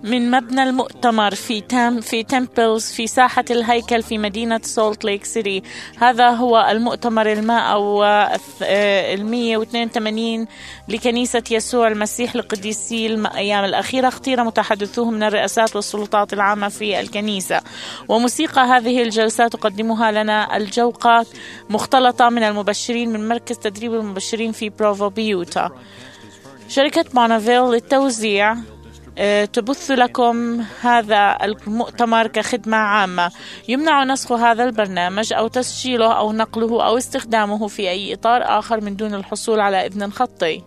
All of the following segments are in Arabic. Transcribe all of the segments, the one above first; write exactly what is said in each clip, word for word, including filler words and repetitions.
من مبنى المؤتمر في تام في تمبلز في ساحة الهيكل في مدينة سولت ليك سيتي. هذا هو المؤتمر الماء أو المية واثنين وثمانين لكنيسة يسوع المسيح لقديسي الأيام الأخيرة. اختير متحدثوه من الرئاسات والسلطات العامة في الكنيسة. وموسيقى هذه الجلسات تقدمها لنا الجوقة مختلطة من المبشرين من مركز تدريب المبشرين في بروفو بيوتا. شركة بونافيل للتوزيع تبث لكم هذا المؤتمر كخدمة عامة. يمنع نسخ هذا البرنامج أو تسجيله أو نقله أو استخدامه في أي إطار آخر من دون الحصول على إذن خطي.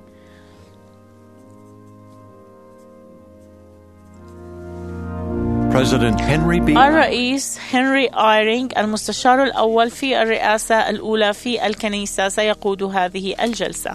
الرئيس هنري آيرينغ المستشار الأول في الرئاسة الأولى في الكنيسة سيقود هذه الجلسة.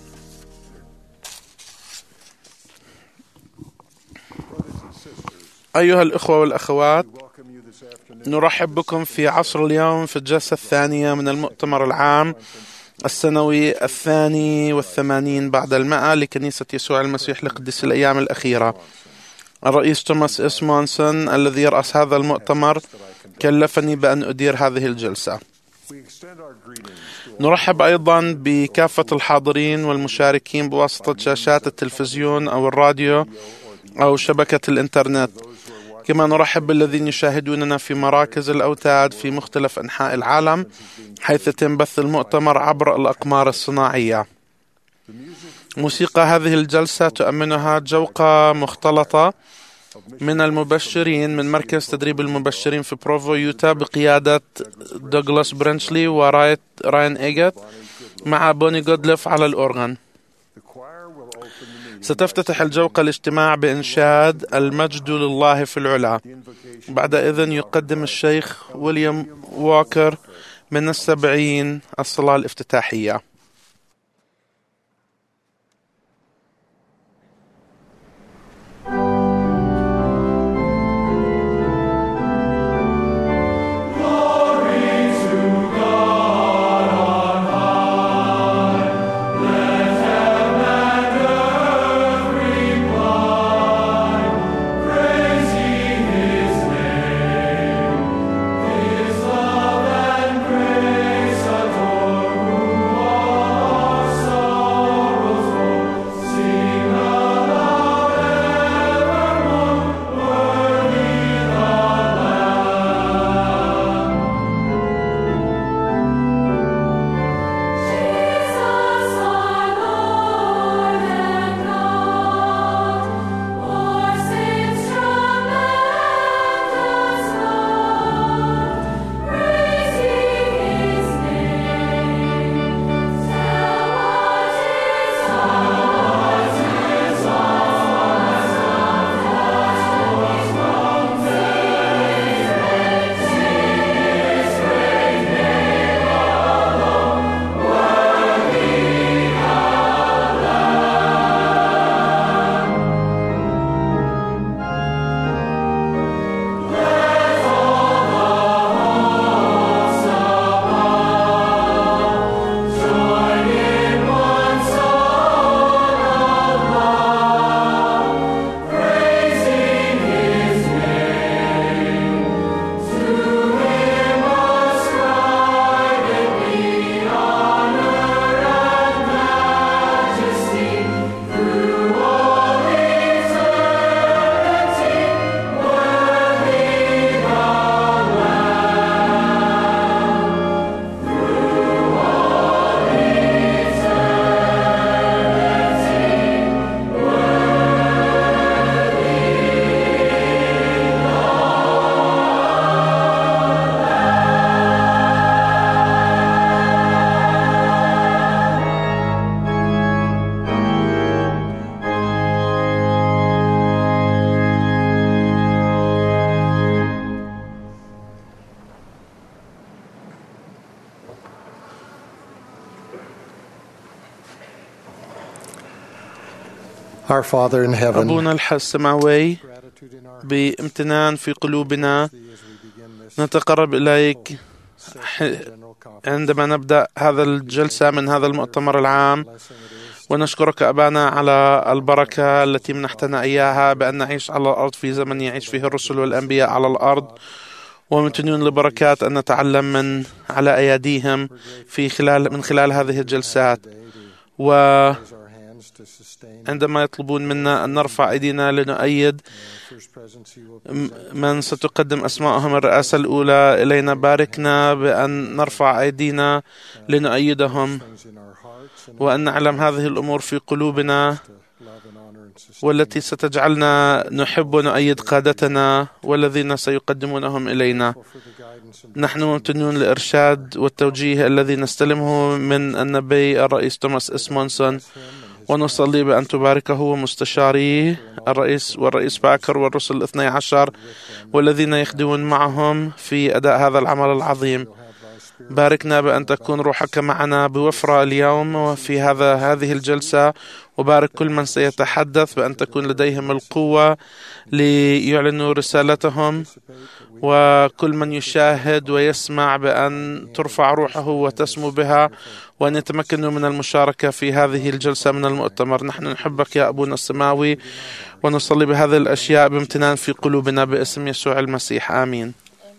أيها الإخوة والأخوات، نرحب بكم في عصر اليوم في الجلسة الثانية من المؤتمر العام السنوي الثاني والثمانين بعد المئة لكنيسة يسوع المسيح لقديس الأيام الأخيرة. الرئيس توماس إس مونسون الذي يرأس هذا المؤتمر كلفني بأن أدير هذه الجلسة. نرحب أيضا بكافة الحاضرين والمشاركين بواسطة شاشات التلفزيون أو الراديو أو شبكة الإنترنت. كما نرحب بالذين يشاهدوننا في مراكز الأوتاد في مختلف أنحاء العالم حيث يتم بث المؤتمر عبر الأقمار الصناعية. موسيقى هذه الجلسة تؤمنها جوقة مختلطة من المبشرين من مركز تدريب المبشرين في بروفو يوتا بقيادة دوغلاس برنشلي وراين إيجت مع بوني جودليف على الأورغان. ستفتتح الجوقة الاجتماع بإنشاد المجد لله في العلا. بعد إذن يقدم الشيخ ويليام ووكر من السبعين الصلاة الافتتاحية. Our Father in heaven, أبونا السماوي، بامتنان في قلوبنا نتقرب إليك عندما نبدأ هذا الجلسة من هذا المؤتمر العام، ونشكرك أبانا على البركة التي منحتنا إياها بأن نعيش على الأرض في زمن يعيش فيه الرسل والأنبياء على الأرض، وممتنون لبركات أن نتعلم من على أيديهم في خلال من خلال هذه الجلسات. وعندما يطلبون منا أن نرفع أيدينا لنؤيد من ستقدم أسماءهم الرئاسة الأولى إلينا، باركنا بأن نرفع أيدينا لنؤيدهم، وأن نعلم هذه الأمور في قلوبنا والتي ستجعلنا نحب ونؤيد قادتنا والذين سيقدمونهم إلينا. نحن ممتنون للإرشاد والتوجيه الذي نستلمه من النبي الرئيس توماس إسمونسون، ونصلي بأن تباركه ومستشاريه الرئيس والرئيس باكر والرسل الاثني عشر والذين يخدمون معهم في أداء هذا العمل العظيم. باركنا بأن تكون روحك معنا بوفرة اليوم وفي هذا هذه الجلسة، وبارك كل من سيتحدث بأن تكون لديهم القوة ليعلنوا رسالتهم، وكل من يشاهد ويسمع بأن ترفع روحه وتسمو بها، وأن يتمكنوا من المشاركة في هذه الجلسة من المؤتمر. نحن نحبك يا أبونا السماوي، ونصلي بهذه الأشياء بامتنان في قلوبنا باسم يسوع المسيح، آمين.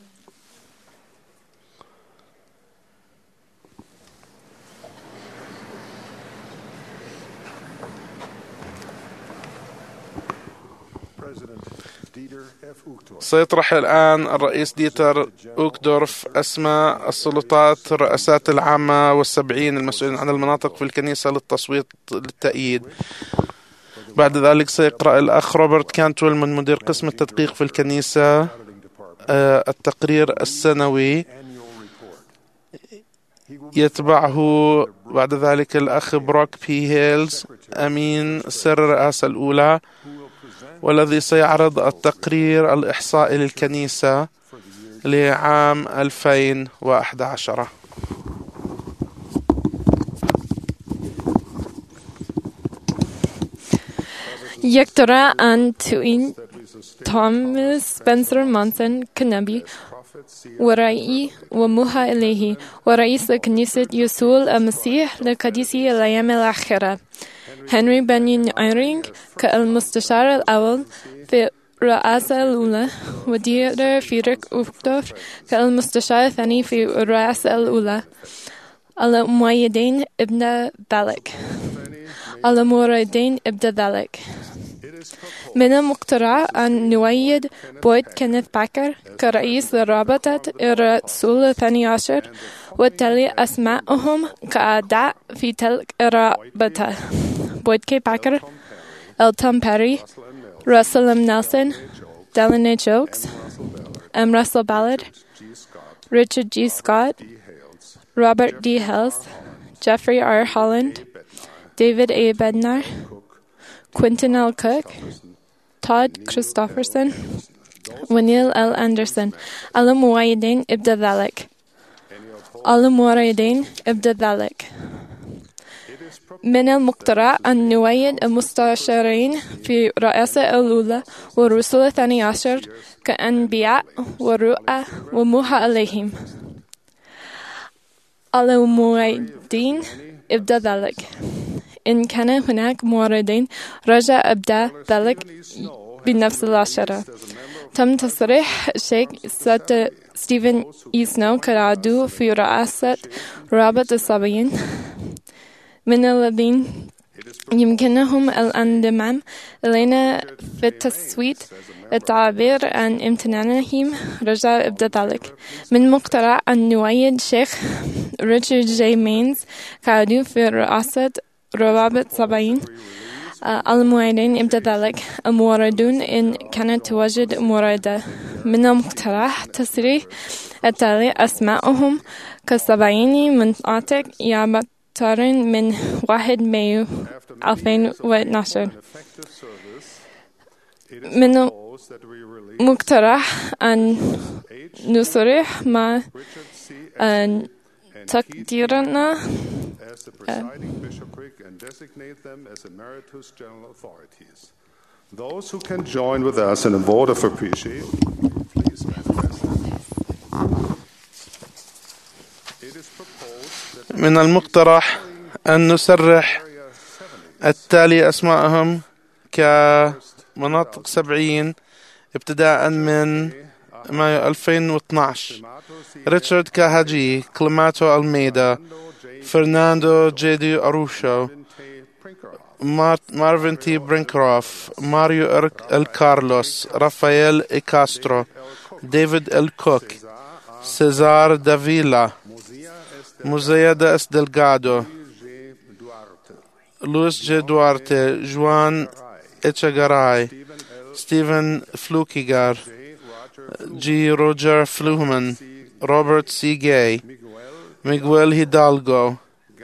سيطرح الآن الرئيس ديتر أوكدورف أسماء السلطات الرئاسات العامة والسبعين المسؤولين عن المناطق في الكنيسة للتصويت للتأييد. بعد ذلك سيقرأ الأخ روبرت كانتويل من مدير قسم التدقيق في الكنيسة التقرير السنوي. يتبعه بعد ذلك الأخ بروك بي هيلز أمين سر الرئاسة الأولى، والذي سيعرض التقرير الإحصائي للكنيسة لعام ألفين وأحد عشر. يقترح أن تعين توماس سبنسر مونسون كنبي ورأي وموحى إليه ورئيس كنيسة يسوع المسيح لقديسي الأيام الآخرة هنري بنين أيرينغ كالمستشار الأول في الرئاسة الأولى، وديتر فيريك أوكدورف كالمستشار الثاني في الرئاسة الأولى. المؤيدين ابن ذلك الموردين ابن ذلك من المقترح أن نؤيد بويد كينيث باكر كرئيس لرابطة الرسول الثاني عشر، وتلي أسماءهم كأعضاء في تلك الرابطة: بويد كي باكر، إلتون باري، راسل إم نيلسون، دالين إيه جوكس، إم راسل بالاد، ريتشارد جي سكوت، روبرت دي هيلز، جيفري آر هولاند، ديفيد إيه بدنار، كوينتين إل كوك، تود كريستوفرسون، ونيل إل أندرسون. المؤيدين ابن ذلك المؤيدين ابن ذلك من المقترح أن نؤيد المستشارين في الرئاسة الأولى والرسل الثاني عشر كأنبياء ورؤى وموحى إليهم. المؤيدين ابن ذلك إن كان هناك موردين رجع أبدأ ذلك بنفس العشرة. تم تصريح الشيخ ستيفن إي سنو كعضو في رئاسة رابطة السبعين من الذين يمكنهم الانضمام إلينا في التصويت. التعبير عن امتنانهم رجع ابن ذلك. من مقترح أن نؤيد شيخ ريتشارد جي مينز كعضو في رئاسة روابط سبعين. المؤيدين ابن ذلك الموردون إن كانت توجد موردة. من المقترح تصريح التالي أسماءهم كسبعين مناطق يعتبرون من واحد مايو ألفين واثناشر. من المقترح أن نصرح مع تقديرنا as the presiding bishopric and designate them as emeritus general authorities. Those who can join with us in a vote of appreciation, please manifest. It is proposed that من المقترح أن نسرح التالي أسماءهم كمناطق سبعين ابتداء من مايو ألفين واثناشر: ريتشارد كاهاجي، كليماتو ألميدا، فرناندو جيدي أروشو، مارفين تي برينكروف، ماريو الكارلوس، رافائيل إيكاسترو، ديفيد الكوك، سيزار دافيلا، موزيدا اس دلغادو، لويس جي دوارتي، جوان اتشاغاراي، ستيفن فلوكيغار، جي روجر فلومان، روبرت سي جاي، ميغويل هيدالغو،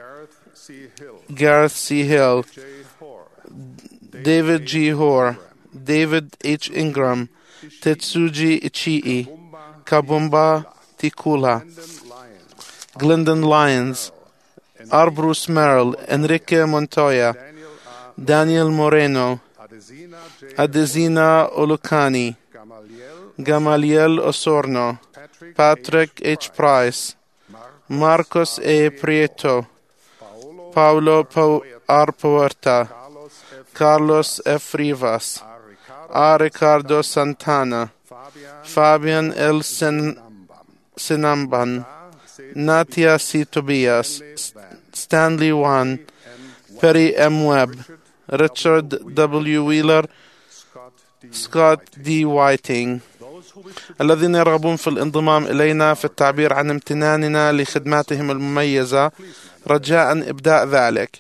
جارث سي هيل، ديفيد جي هور، ديفيد اتش انجرام، تيتسوجي اتشيئي، كابومبا تيكولا، جليندن لاينز، أربروس ميرل، إنريكي مونتويا، دانيال مورينو، أديزينا أولوكاني، جامالييل أوسورنو، باتريك اتش برايس، ماركوس اي بريتو، باولو بو ار بوورتا، كارلوس اف ريفاس، آر ريكاردو سانتانا، فابيان ال سن سينامبان، ناتيا سي توبياس، ستانلي وان، بيري ام ويب، ريتشارد دبليو ويلر، سكوت دي وايتينغ. الذين يرغبون في الانضمام إلينا في التعبير عن امتناننا لخدماتهم المميزة، رجاء إبداء ذلك.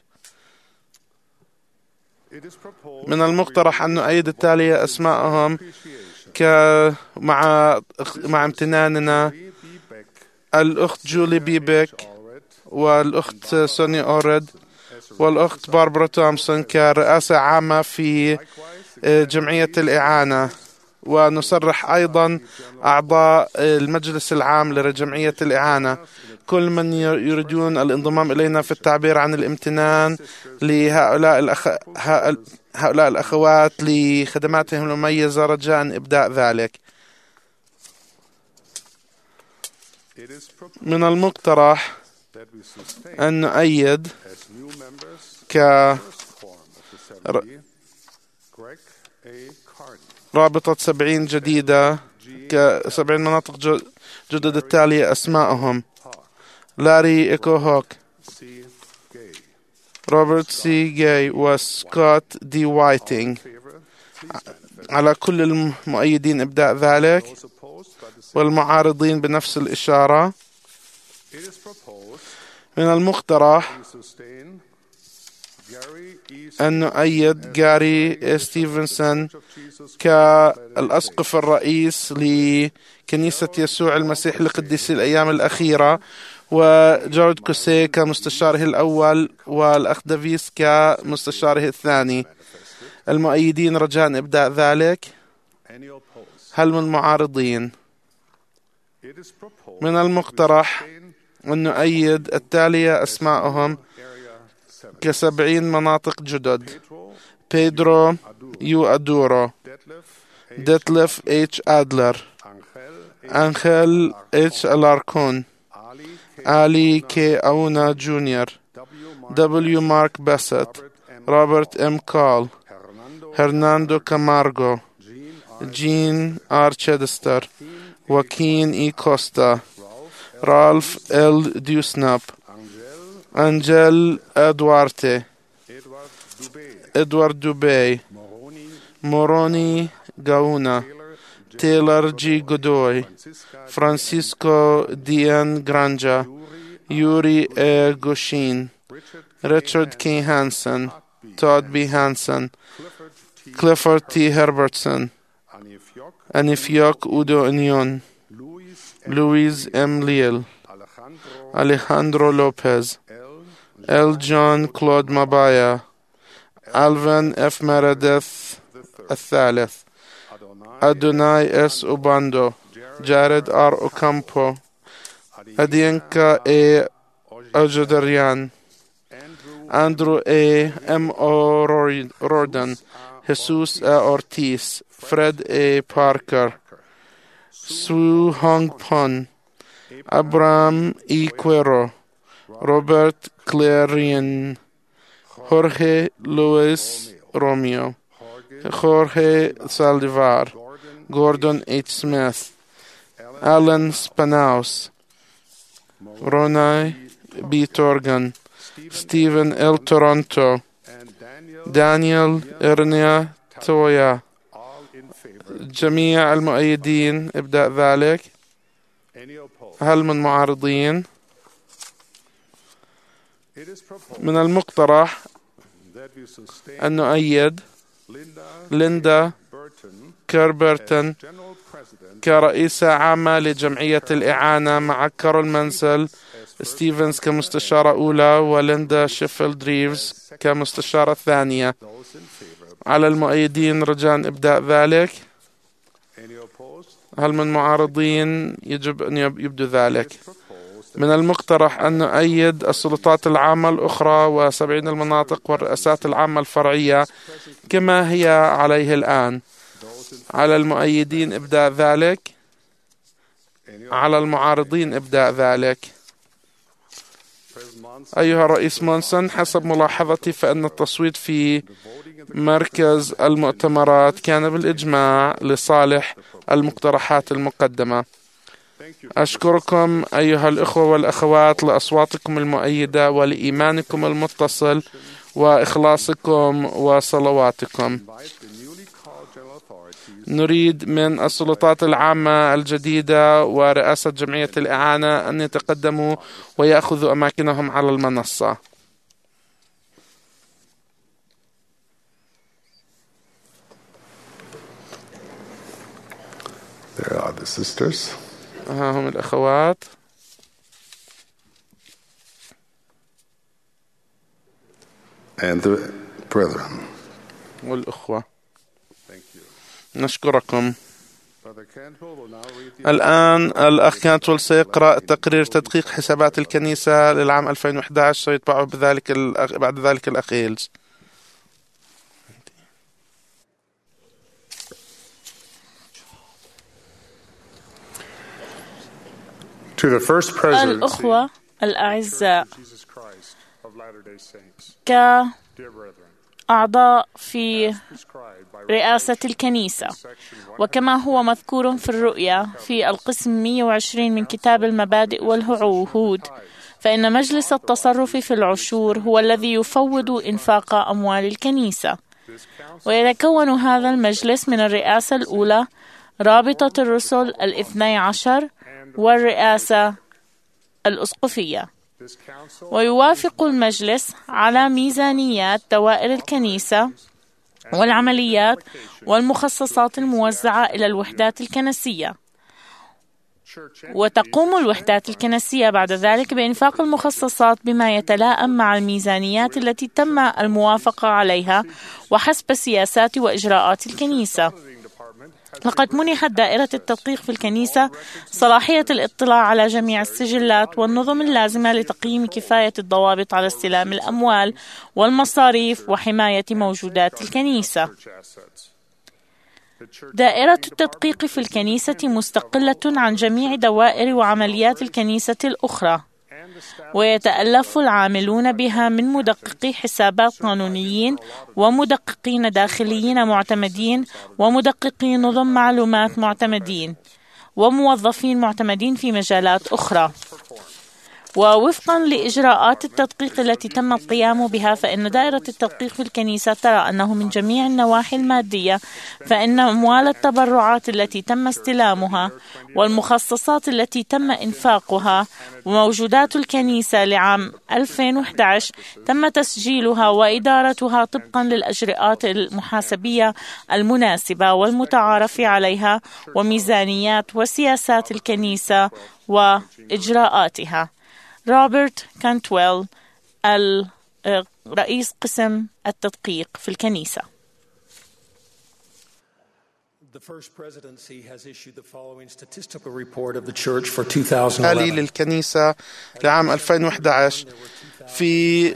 من المقترح أن نؤيد التالية أسماءهم ك مع مع امتناننا: الأخت جولي بيبك، والأخت سوني أوريد، والأخت باربرا تومسون كرئاسة عامة في جمعية الإعانة. ونصرح أيضا أعضاء المجلس العام لجمعية الإعانة، كل من يريدون الانضمام إلينا في التعبير عن الامتنان لهؤلاء الأخ... هؤلاء الأخوات لخدماتهم المميزة، رجاء إبداء ذلك. من المقترح أن نؤيد ك رابطة سبعين جديدة كسبعين مناطق جدد التالية أسماءهم: لاري إيكو هوك، روبرت سي جاي، وسكوت دي وايتينغ. على كل المؤيدين إبداء ذلك، والمعارضين بنفس الإشارة. من المقترح أن نؤيد جاري ستيفنسون كالأسقف الرئيس لكنيسة يسوع المسيح لقديسي الأيام الأخيرة، وجورج كوسي كمستشاره الأول، والأخ دافيس كمستشاره الثاني. المؤيدين رجاء إبداء ذلك. هل من معارضين؟ من المقترح أن نؤيد التالية أسماءهم كسبعين مناطق جدد: بيدرو يو أدورو، ديتلف اتش أدلر، أنخيل اتش ألاركون، آلي كي أونا جونيور، دبليو مارك باسيت، روبرت ام كول، هرناندو كامارغو، جين ار تشيدستر، واكين اي كوستا، رالف ال ديوسناب، أنجيل أدوارتي، إدوارد دوبي، موروني غاونا، تايلر جي غودوي، فرانسيسكو ديان جرانجا، يوري اي غوشين، ريتشارد كي هانسون، تود بي هانسون، كليفورد تي هربرتسون، أنيفيوك أودو إنيون، لويز ام ليل، أليخاندرو لوبيز، ال جون كلود مابايا، ألفين اف ميريديث الثالث، أدوناي اس أوباندو، جارد ار أوكامبو، أدينكا اي أوجودريان، أندرو اي ام او روردن، هيسوس اي أورتيس، فريد اي باركر، سو هونغ بون، أبرام اي كويرو، روبرت كليرين، هورخي لويس روميو، خورخي سالديفار، غوردون اتش سميث، ألان سباناوس، روناي بي تورغان، ستيفن إل تورونتو، دانيال إرنيا تويا. جميع المؤيدين ابدأ ذلك. هل من معارضين؟ من المقترح أن نؤيد ليندا كيربرتون كرئيسة عامة لجمعية الإعانة، مع كارول منسل ستيفنز كمستشارة أولى، وليندا شيفيلد ريفز كمستشارة ثانية. على المؤيدين رجاء ابدأ ذلك. هل من معارضين؟ يجب أن يبدو ذلك. من المقترح أن نؤيد السلطات العامة الأخرى وسبعين المناطق والرئاسات العامة الفرعية كما هي عليه الآن. على المؤيدين ابدأ ذلك. على المعارضين ابدأ ذلك. أيها الرئيس مونسون، حسب ملاحظتي فإن التصويت في مركز المؤتمرات كان بالإجماع لصالح المقترحات المقدمة. أشكركم أيها الأخوة والأخوات لأصواتكم المؤيدة ولإيمانكم المتصل وإخلاصكم وصلواتكم. نريد من السلطات العامة الجديدة ورئاسة جمعية الإعانة أن يتقدموا ويأخذوا أماكنهم على المنصة. There are the sisters. ها هم الأخوات. And the brethren. والأخوة. Thank you. نشكركم. Brother Cantwell will now read the الآن الأخ كانتول سيقرأ تقرير تدقيق حسابات الكنيسة للعام ألفين وإحدى عشر، سيتبعه بذلك الأخ... بعد ذلك الأخ إيلز. To the first presidency الأخوة الأعزاء، Jesus Christ of Latter-day Saints. Dear brethren, كأعضاء في prescribed by رئاسة الكنيسة، وكما هو مذكور في الرؤيا في القسم مئة وعشرين من كتاب المبادئ والعهود، فإن مجلس التصرف في العشور هو الذي يفوض إنفاق أموال الكنيسة. ويتكون هذا المجلس من الرئاسة الأولى، رابطة الرسل الاثني عشر، والرئاسة الأسقفية. ويوافق المجلس على ميزانيات دوائر الكنيسة والعمليات والمخصصات الموزعة إلى الوحدات الكنسية. وتقوم الوحدات الكنسية بعد ذلك بإنفاق المخصصات بما يتلائم مع الميزانيات التي تم الموافقة عليها وحسب سياسات وإجراءات الكنيسة. لقد منحت دائرة التدقيق في الكنيسة صلاحية الاطلاع على جميع السجلات والنظم اللازمة لتقييم كفاية الضوابط على استلام الأموال والمصاريف وحماية موجودات الكنيسة. دائرة التدقيق في الكنيسة مستقلة عن جميع دوائر وعمليات الكنيسة الأخرى، ويتألف العاملون بها من مدققي حسابات قانونيين ومدققين داخليين معتمدين ومدققي نظم معلومات معتمدين وموظفين معتمدين في مجالات أخرى. ووفقا لإجراءات التدقيق التي تم القيام بها، فإن دائرة التدقيق في الكنيسة ترى أنه من جميع النواحي المادية فإن أموال التبرعات التي تم استلامها والمخصصات التي تم إنفاقها وموجودات الكنيسة لعام ألفين وإحدى عشر تم تسجيلها وإدارتها طبقا للإجراءات المحاسبية المناسبة والمتعارف عليها وميزانيات وسياسات الكنيسة وإجراءاتها. روبرت كانتويل، رئيس قسم التدقيق في الكنيسة. The first presidency has issued the following statistical report of the church for two thousand حالي eleven. للكنيسة لعام ألفين وإحدى عشر. في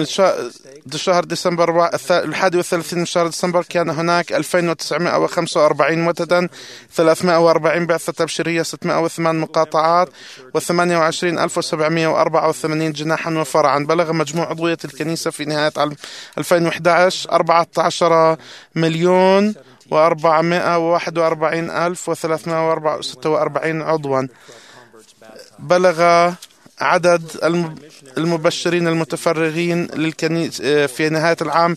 شهر ديسمبر الحادي والثلاثين من شهر ديسمبر كان هناك ألفين وتسعمائة وخمسة وأربعين متدا، ثلاثمائة وأربعين بعثة تبشيرية، ستمائة وثمانية مقاطعات، وثمانية وعشرين ألف وسبعمائة وأربعة وثمانين جناحا وفرعا. بلغ مجموع عضوية الكنيسة في نهاية عام ألفين وإحدى عشر أربعة عشر مليون وأربعمائة وواحد وأربعين ألف وثلاثمائة وستة وأربعين عضوا. بلغ عدد المبشرين المتفرغين للكنيسة في نهاية العام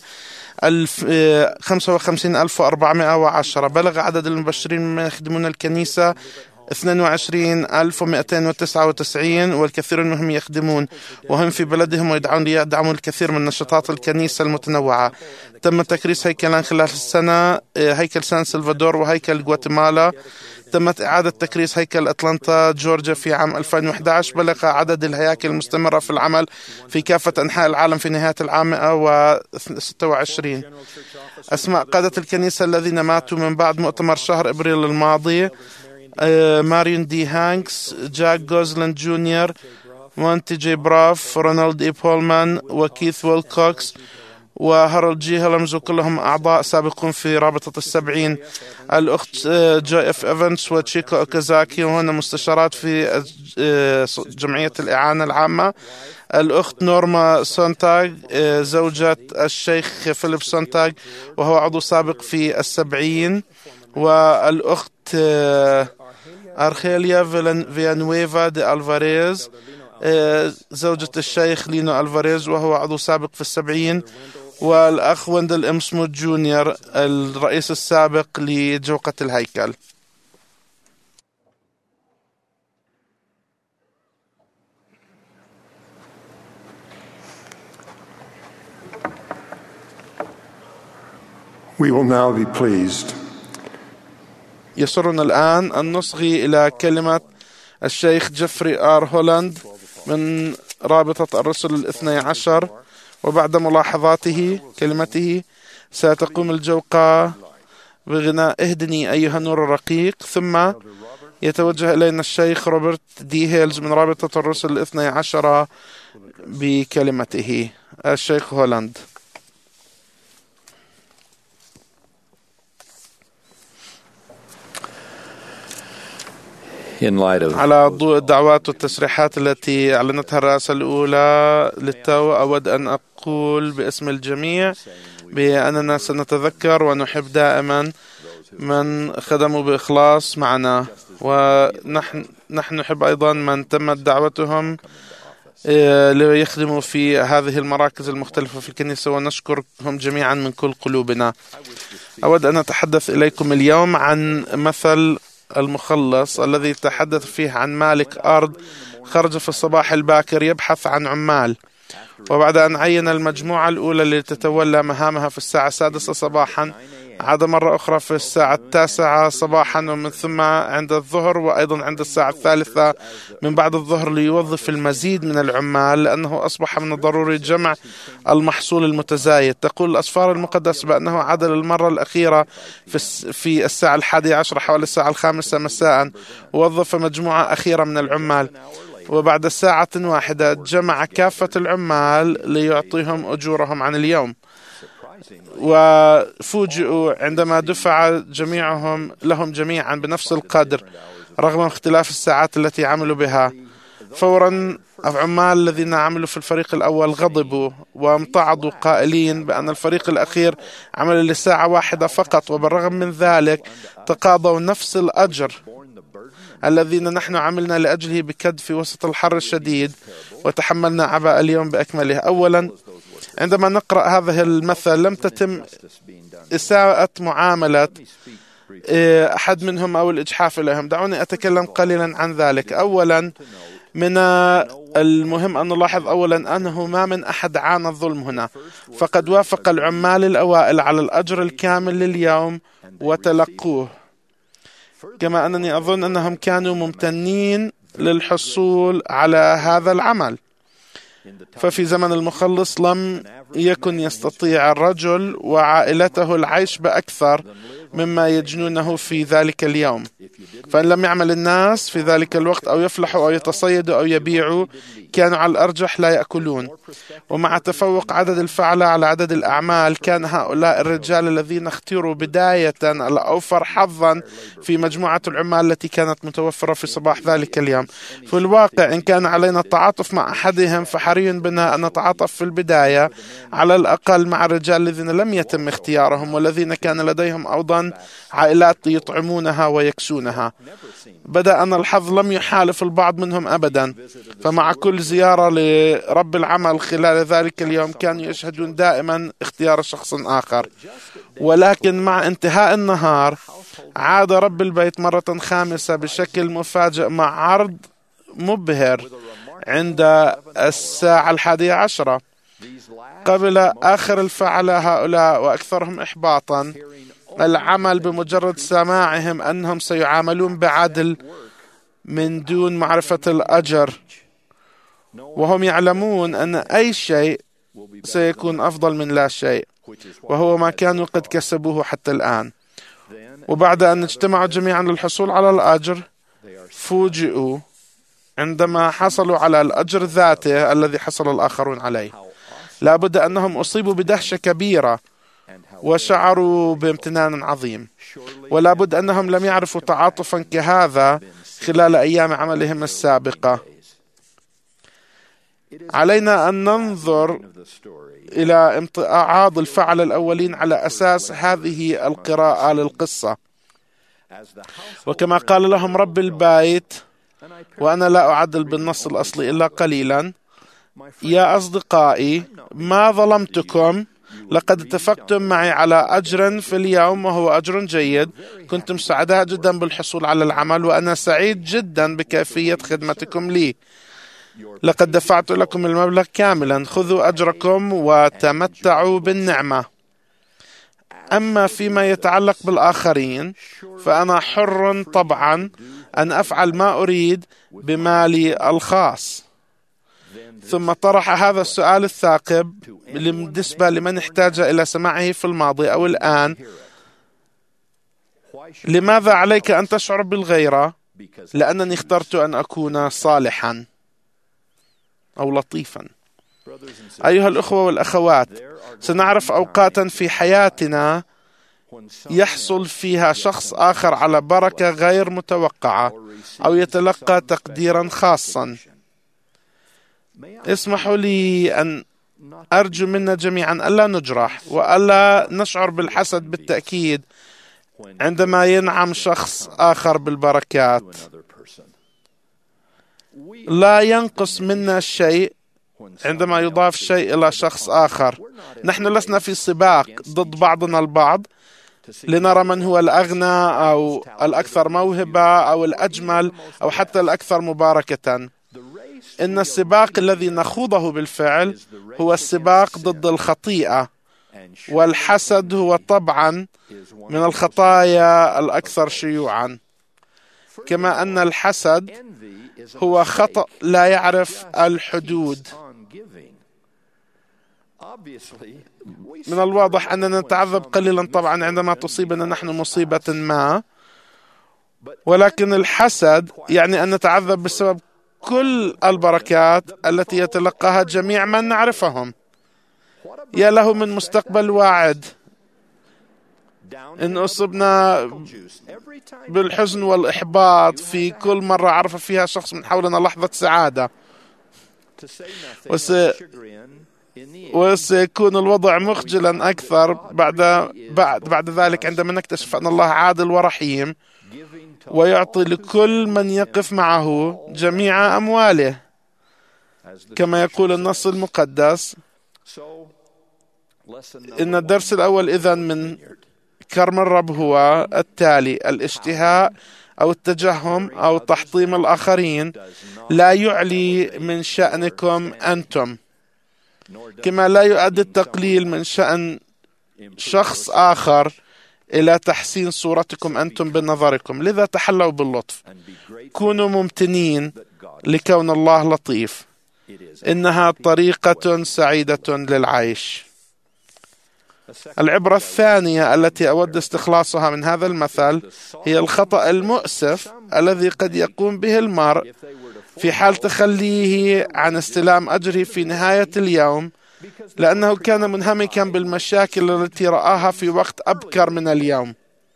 خمسة وخمسين ألف وأربعمائة وعشرة. بلغ عدد المبشرين ممن يخدمون الكنيسة اثنين وعشرين ألف ومئتين وتسعة وتسعين، والكثير منهم يخدمون وهم في بلدهم ويدعون ليدعموا الكثير من نشاطات الكنيسة المتنوعة. تم تكريس هيكلان خلال السنة، هيكل سان سلفادور وهيكل غواتيمالا. تمت إعادة تكريس هيكل أتلانتا جورجيا في عام ألفين وإحدى عشر. بلغ عدد الهياكل المستمرة في العمل في كافة أنحاء العالم في نهاية العام مائة وستة وعشرين. أسماء قادة الكنيسة الذين ماتوا من بعد مؤتمر شهر إبريل الماضي: ماريون دي هانكس، جاك جوزلاند جونيور، مونتي جي براف، رونالد إي بولمان، وكيث ويلكوكس، وهارولد جي هيلمز، وكلهم أعضاء سابقون في رابطة السبعين. الأخت جوي إف إيفنز وتشيكو أوكازاكي، وهن مستشارات في جمعية الإعانة العامة. الأخت نورما سونتاغ زوجة الشيخ فيليب سونتاغ، وهو عضو سابق في السبعين. والأخت أرخيليا فيانويفا دي ألفاريز زوجة الشيخ لينو ألفاريز، وهو عضو سابق في السبعين. والأخ ويندل إم سموث جونيور الرئيس السابق لجوقة الهيكل. We will now be pleased يسرنا الآن أن نصغي إلى كلمة الشيخ جيفري آر هولاند من رابطة الرسل الاثني عشر. وبعد ملاحظاته كلمته ستقوم الجوقة بغناء اهدني أيها النور الرقيق، ثم يتوجه إلينا الشيخ روبرت دي هيلز من رابطة الرسل الاثني عشر بكلمته. الشيخ هولاند. على ضوء الدعوات والتسريحات التي أعلنتها الرئاسة الأولى للتو، أود أن أقول باسم الجميع بأننا سنتذكر ونحب دائما من خدموا بإخلاص معنا، ونحن نحن نحب أيضا من تمت دعوتهم ليخدموا في هذه المراكز المختلفة في الكنيسة، ونشكرهم جميعا من كل قلوبنا. أود أن أتحدث إليكم اليوم عن مثل المخلص الذي تحدث فيه عن مالك أرض خرج في الصباح الباكر يبحث عن عمال، وبعد أن عين المجموعة الأولى لتتولى مهامها في الساعة السادسة صباحا عاد مرة أخرى في الساعة التاسعة صباحا، ومن ثم عند الظهر، وأيضا عند الساعة الثالثة من بعد الظهر ليوظف المزيد من العمال، لأنه أصبح من الضروري جمع المحصول المتزايد. تقول الأسفار المقدسة بأنه عاد للمرة الأخيرة في الساعة الحادية عشر حوالي الساعة الخامسة مساء، ووظف مجموعة أخيرة من العمال، وبعد ساعة واحدة جمع كافة العمال ليعطيهم أجورهم عن اليوم. وفوجئوا عندما دفع جميعهم لهم جميعا بنفس القدر رغم اختلاف الساعات التي عملوا بها. فورا العمال الذين عملوا في الفريق الأول غضبوا وامتعضوا قائلين بأن الفريق الأخير عمل لساعة واحدة فقط، وبالرغم من ذلك تقاضوا نفس الأجر الذين نحن عملنا لأجله بكد في وسط الحر الشديد وتحملنا عباء اليوم بأكمله. أولا، عندما نقرأ هذا المثل لم تتم إساءة معاملة أحد منهم أو الإجحاف إليهم. دعوني أتكلم قليلا عن ذلك. أولا، من المهم أن نلاحظ أولا أنه ما من أحد عانى الظلم هنا، فقد وافق العمال الأوائل على الأجر الكامل لليوم وتلقوه، كما أنني أظن أنهم كانوا ممتنين للحصول على هذا العمل. ففي زمن المخلص لم يكن يستطيع الرجل وعائلته العيش بأكثر مما يجنونه في ذلك اليوم. فإن لم يعمل الناس في ذلك الوقت أو يفلحوا أو يتصيدوا أو يبيعوا كانوا على الأرجح لا يأكلون. ومع تفوق عدد الفعلة على عدد الأعمال كان هؤلاء الرجال الذين اختيروا بداية الأوفر حظا في مجموعة العمال التي كانت متوفرة في صباح ذلك اليوم. في الواقع إن كان علينا التعاطف مع أحدهم فحري بنا أن نتعاطف في البداية على الأقل مع الرجال الذين لم يتم اختيارهم والذين كان لديهم أيضا عائلات يطعمونها ويكسونها. بدأ أن الحظ لم يحالف البعض منهم أبدا، فمع كل زيارة لرب العمل خلال ذلك اليوم كانوا يشهدون دائما اختيار شخص آخر. ولكن مع انتهاء النهار عاد رب البيت مرة خامسة بشكل مفاجئ مع عرض مبهر عند الساعة الحادية عشرة. قبل آخر الفعلة هؤلاء وأكثرهم إحباطا العمل بمجرد سماعهم أنهم سيعاملون بعدل من دون معرفة الأجر، وهم يعلمون أن أي شيء سيكون أفضل من لا شيء، وهو ما كانوا قد كسبوه حتى الآن. وبعد أن اجتمعوا جميعا للحصول على الأجر فوجئوا عندما حصلوا على الأجر ذاته الذي حصل الآخرون عليه. لابد أنهم أصيبوا بدهشة كبيرة وشعروا بامتنان عظيم، ولا بد أنهم لم يعرفوا تعاطفا كهذا خلال أيام عملهم السابقة. علينا أن ننظر إلى امتعاض الفعل الأولين على أساس هذه القراءة للقصة. وكما قال لهم رب البيت، وأنا لا أعدل بالنص الأصلي إلا قليلا: يا أصدقائي ما ظلمتكم، لقد اتفقتم معي على أجر في اليوم وهو أجر جيد. كنتم سعداء جدا بالحصول على العمل وأنا سعيد جدا بكيفية خدمتكم لي. لقد دفعت لكم المبلغ كاملا، خذوا أجركم وتمتعوا بالنعمة. أما فيما يتعلق بالآخرين فأنا حر طبعا أن أفعل ما أريد بمالي الخاص. ثم طرح هذا السؤال الثاقب بالنسبة لمن احتاج إلى سماعه في الماضي أو الآن: لماذا عليك أن تشعر بالغيرة؟ لأنني اخترت أن أكون صالحا أو لطيفا. أيها الأخوة والأخوات، سنعرف أوقاتا في حياتنا يحصل فيها شخص آخر على بركة غير متوقعة أو يتلقى تقديرا خاصا. اسمحوا لي أن أرجو منا جميعا ألا نجرح وألا نشعر بالحسد بالتأكيد عندما ينعم شخص آخر بالبركات. لا ينقص منا شيء عندما يضاف شيء إلى شخص آخر. نحن لسنا في سباق ضد بعضنا البعض لنرى من هو الأغنى أو الأكثر موهبة أو الأجمل أو حتى الأكثر مباركة. إن السباق الذي نخوضه بالفعل هو السباق ضد الخطيئة، والحسد هو طبعا من الخطايا الأكثر شيوعا. كما أن الحسد هو خطأ لا يعرف الحدود. من الواضح أننا نتعذب قليلا طبعا عندما تصيبنا نحن مصيبة ما، ولكن الحسد يعني أن نتعذب بسبب كل البركات التي يتلقاها جميع من نعرفهم. يا له من مستقبل واعد إن أصبنا بالحزن والإحباط في كل مرة عرف فيها شخص من حولنا لحظة سعادة، وس... وسيكون الوضع مخجلا أكثر بعد بعد بعد ذلك عندما نكتشف أن الله عادل ورحيم ويعطي لكل من يقف معه جميع أمواله، كما يقول النص المقدس. إن الدرس الأول إذن من كرم الرب هو التالي: الاشتهاء أو التجهم أو تحطيم الآخرين لا يعلي من شأنكم أنتم، كما لا يؤدي التقليل من شأن شخص آخر إلى تحسين صورتكم أنتم بنظركم. لذا تحلوا باللطف، كونوا ممتنين لكون الله لطيف. إنها طريقة سعيدة للعيش. العبرة الثانية التي أود استخلاصها من هذا المثل هي الخطأ المؤسف الذي قد يقوم به المرء في حال تخليه عن استلام أجره في نهاية اليوم، لأنه كان منهمكا بالمشاكل التي رآها في وقت أبكر من اليوم.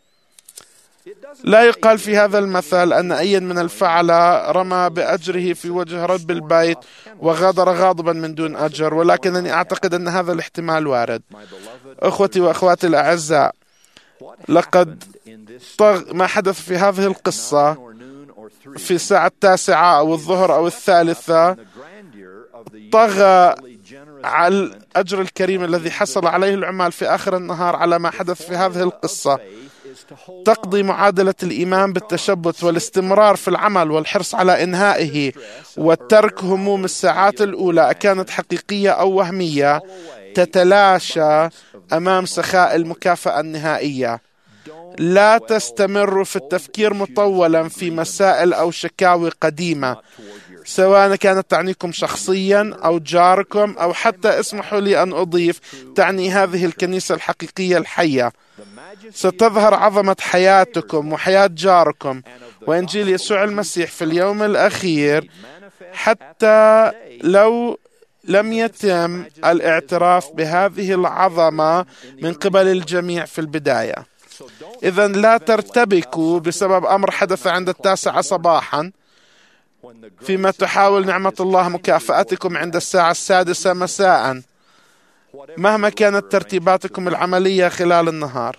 لا يقال في هذا المثل أن أي من الفعلة رمى بأجره في وجه رب البيت وغادر غاضبا من دون أجر، ولكنني أعتقد أن هذا الاحتمال وارد. أخوتي وأخواتي الأعزاء، لقد طغ ما حدث في هذه القصة في الساعة التاسعة أو الظهر أو الثالثة طغى على الأجر الكريم الذي حصل عليه العمال في آخر النهار على ما حدث في هذه القصة. تقضي معادلة الإيمان بالتشبث والاستمرار في العمل والحرص على إنهائه وترك هموم الساعات الأولى، كانت حقيقية أو وهمية، تتلاشى أمام سخاء المكافأة النهائية. لا تستمروا في التفكير مطولا في مسائل أو شكاوي قديمة، سواء كانت تعنيكم شخصيا أو جاركم أو حتى، اسمحوا لي أن أضيف، تعني هذه الكنيسة الحقيقية الحية. ستظهر عظمة حياتكم وحياة جاركم وإنجيل يسوع المسيح في اليوم الأخير، حتى لو لم يتم الاعتراف بهذه العظمة من قبل الجميع في البداية. إذن لا ترتبكوا بسبب أمر حدث عند التاسعة صباحا، فيما تحاول نعمة الله مكافأتكم عند الساعة السادسة مساء، مهما كانت ترتيباتكم العملية خلال النهار.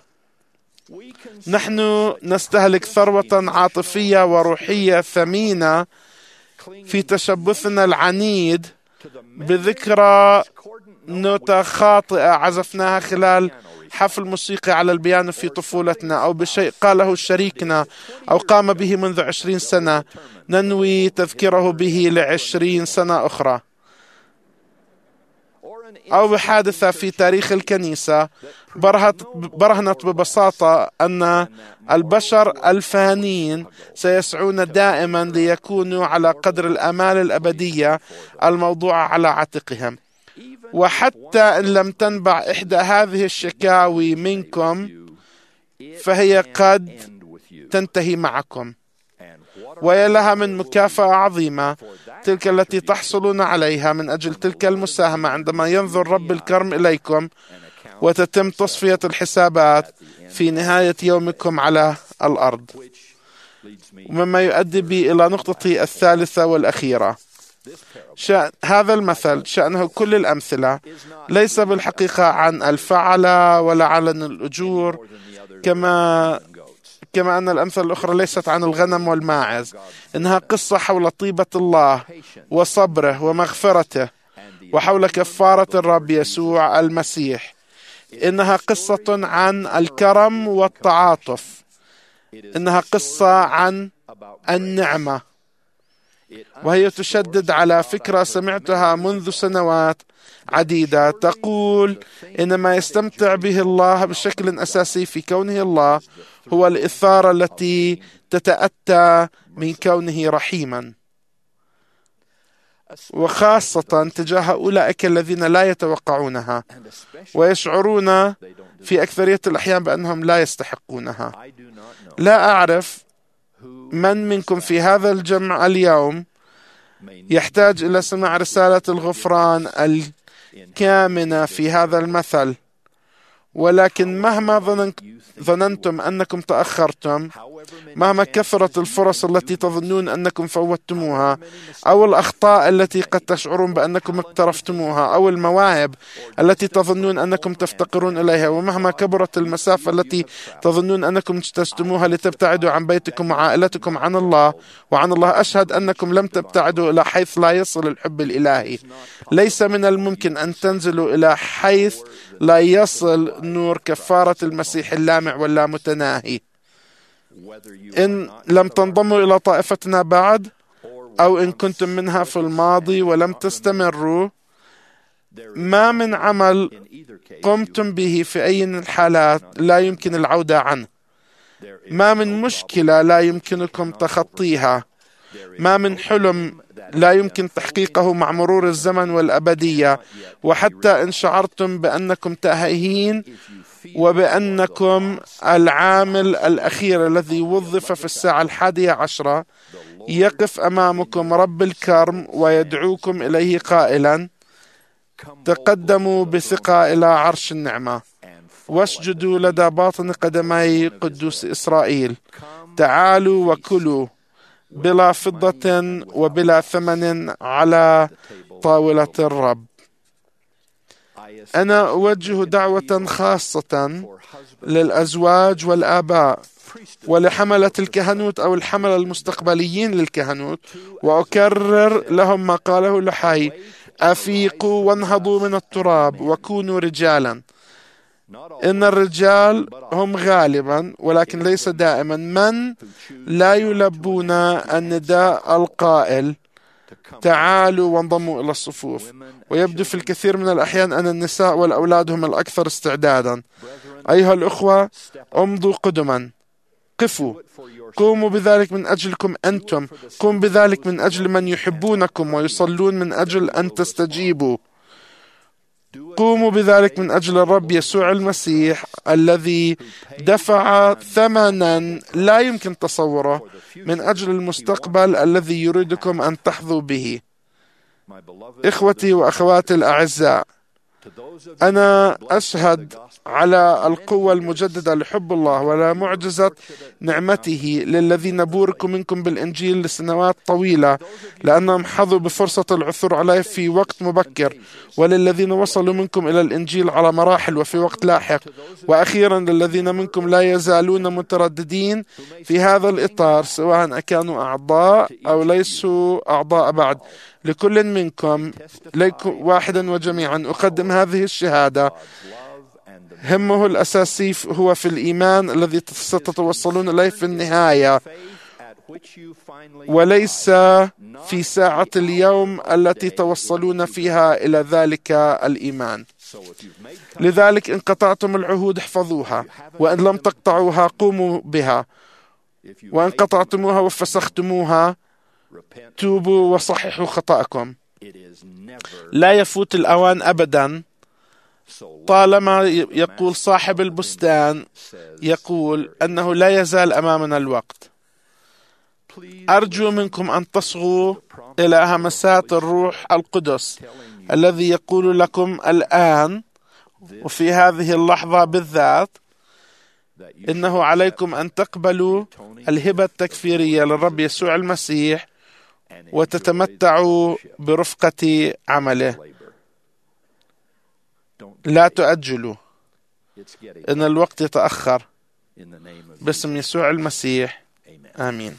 نحن نستهلك ثروة عاطفية وروحية ثمينة في تشبثنا العنيد بذكرى نوتة خاطئة عزفناها خلال حفل موسيقي على البيانو في طفولتنا، أو بشيء قاله شريكنا أو قام به منذ عشرين سنة ننوي تذكره به لعشرين سنة أخرى، أو بحادثة في تاريخ الكنيسة برهنت ببساطة أن البشر الفانين سيسعون دائما ليكونوا على قدر الآمال الأبدية الموضوعة على عاتقهم. وحتى إن لم تنبع إحدى هذه الشكاوي منكم فهي قد تنتهي معكم، ويا لها من مكافأة عظيمة تلك التي تحصلون عليها من أجل تلك المساهمة عندما ينظر رب الكرم إليكم وتتم تصفية الحسابات في نهاية يومكم على الأرض. ومما يؤدي بي إلى نقطتي الثالثة والأخيرة. شأن هذا المثل شأنه كل الأمثلة ليس بالحقيقة عن الفعلة ولا عن الأجور، كما كما أن الأمثلة الأخرى ليست عن الغنم والماعز. إنها قصة حول طيبة الله وصبره ومغفرته، وحول كفارة الرب يسوع المسيح. إنها قصة عن الكرم والتعاطف. إنها قصة عن النعمة، وهي تشدد على فكرة سمعتها منذ سنوات عديدة تقول إن ما يستمتع به الله بشكل أساسي في كونه الله هو الإثارة التي تتأتى من كونه رحيما، وخاصة تجاه أولئك الذين لا يتوقعونها ويشعرون في أكثرية الأحيان بأنهم لا يستحقونها. لا أعرف من منكم في هذا الجمع اليوم يحتاج إلى سماع رسالة الغفران الكامنة في هذا المثل، ولكن مهما ظننت ظننتم أنكم تأخرتم، مهما كثرت الفرص التي تظنون أنكم فوتتموها، أو الأخطاء التي قد تشعرون بأنكم اقترفتموها، أو المواهب التي تظنون أنكم تفتقرون إليها، ومهما كبرت المسافة التي تظنون أنكم اجتزتموها لتبتعدوا عن بيتكم وعائلتكم عن الله وعن الله، أشهد أنكم لم تبتعدوا إلى حيث لا يصل الحب الإلهي. ليس من الممكن أن تنزلوا إلى حيث لا يصل نور كفارة المسيح اللامع واللامتناهي. إن لم تنضموا إلى طائفتنا بعد، أو إن كنتم منها في الماضي ولم تستمروا، ما من عمل قمتم به في أي من الحالات لا يمكن العودة عنه. ما من مشكلة لا يمكنكم تخطيها. ما من حلم لا يمكن تحقيقه مع مرور الزمن والأبدية. وحتى إن شعرتم بأنكم تائهين وبأنكم العامل الأخير الذي وظف في الساعة الحادية عشرة، يقف أمامكم رب الكرم ويدعوكم إليه قائلا: تقدموا بثقة إلى عرش النعمة واسجدوا لدى باطن قدمي قدوس إسرائيل. تعالوا وكلوا بلا فضة وبلا ثمن على طاولة الرب. أنا أوجه دعوة خاصة للأزواج والآباء ولحملة الكهنوت أو الحملة المستقبليين للكهنوت، وأكرر لهم ما قاله لحي: أفيقوا وانهضوا من التراب وكونوا رجالا. إن الرجال هم غالبا ولكن ليس دائما من لا يلبون النداء القائل: تعالوا وانضموا إلى الصفوف. ويبدو في الكثير من الأحيان أن النساء والأولاد هم الأكثر استعدادا. أيها الأخوة، امضوا قدما، قفوا، قوموا بذلك من أجلكم أنتم، قوموا بذلك من أجل من يحبونكم ويصلون من أجل أن تستجيبوا. قوموا بذلك من أجل الرب يسوع المسيح الذي دفع ثمنا لا يمكن تصوره من أجل المستقبل الذي يريدكم أن تحظوا به. إخوتي وأخواتي الأعزاء، أنا أشهد على القوة المجددة لحب الله ولا معجزة نعمته للذين بوركوا منكم بالإنجيل لسنوات طويلة لأنهم حظوا بفرصة العثور عليه في وقت مبكر، وللذين وصلوا منكم إلى الإنجيل على مراحل وفي وقت لاحق، وأخيرا للذين منكم لا يزالون مترددين في هذا الإطار سواء كانوا أعضاء أو ليسوا أعضاء بعد. لكل منكم واحدا وجميعا أقدم هذه الشهادة: همه الأساسي هو في الإيمان الذي ستتوصلون إليه في النهاية، وليس في ساعة اليوم التي توصلون فيها إلى ذلك الإيمان. لذلك إن قطعتم العهود احفظوها، وإن لم تقطعوها قوموا بها، وإن قطعتموها وفسختموها توبوا وصححوا خطأكم. لا يفوت الأوان أبدا. طالما يقول صاحب البستان يقول أنه لا يزال أمامنا الوقت. أرجو منكم أن تصغوا إلى همسات الروح القدس الذي يقول لكم الآن وفي هذه اللحظة بالذات إنه عليكم أن تقبلوا الهبة التكفيرية للرب يسوع المسيح وتتمتعوا برفقة عمله. لا تؤجلوا، إن الوقت يتأخر. باسم يسوع المسيح، آمين.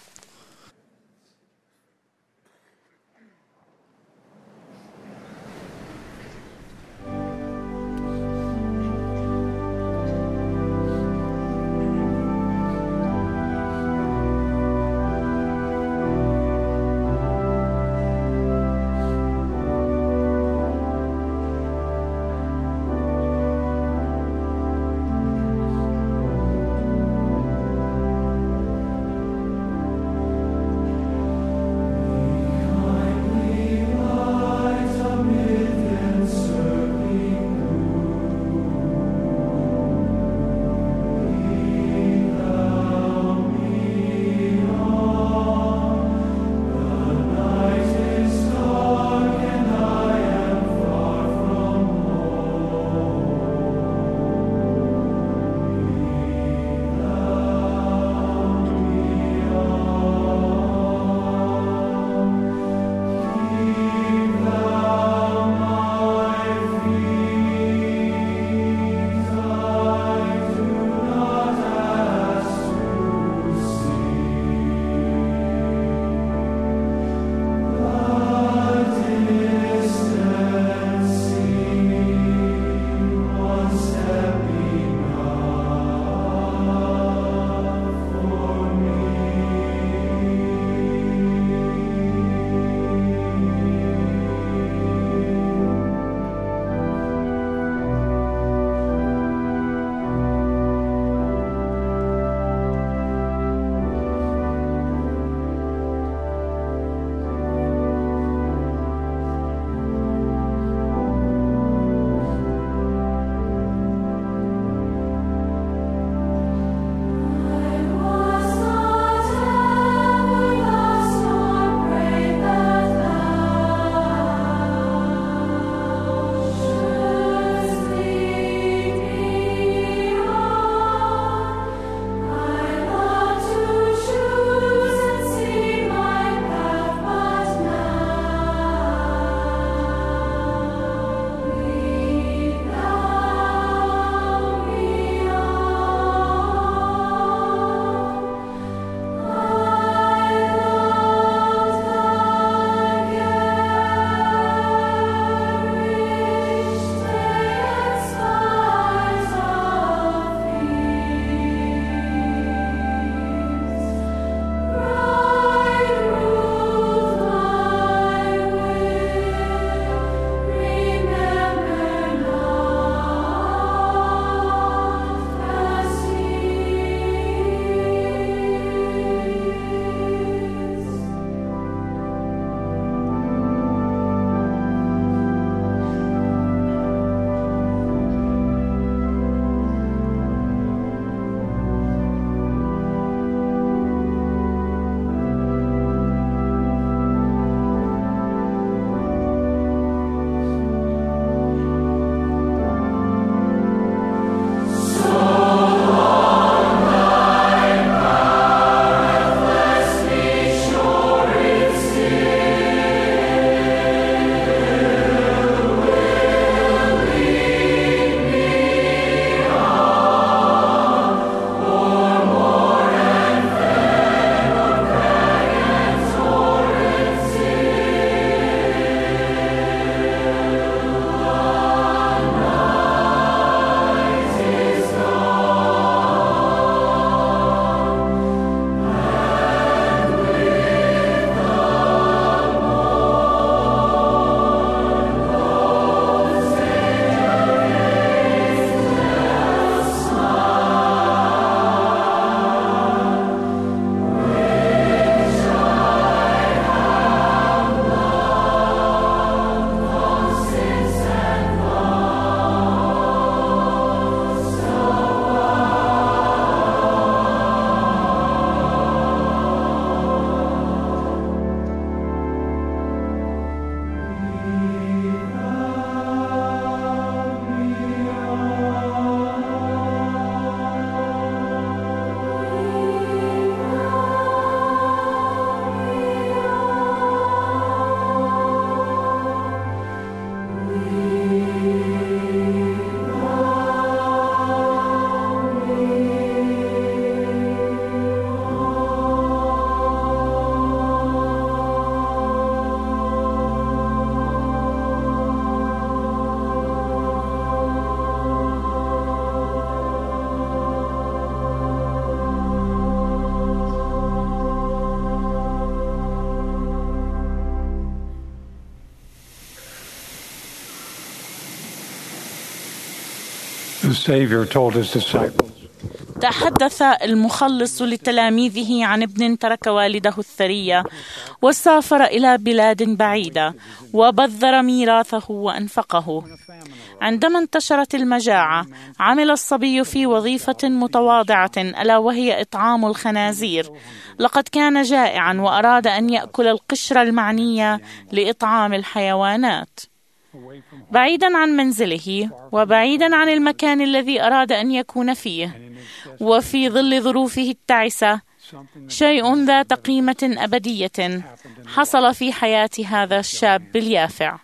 The Savior told his disciples, تحدث المخلص لتلاميذه عن ابن ترك والده الثرية وسافر إلى بلاد بعيدة وبذر ميراثه وأنفقه. عندما انتشرت المجاعة عمل الصبي في وظيفة متواضعة ألا وهي إطعام الخنازير. لقد كان جائعا وأراد أن يأكل القشرة المعنية لإطعام الحيوانات. بعيدا عن منزله وبعيدا عن المكان الذي أراد أن يكون فيه وفي ظل ظروفه التعسة، شيء ذات قيمة أبدية حصل في حياة هذا الشاب اليافع.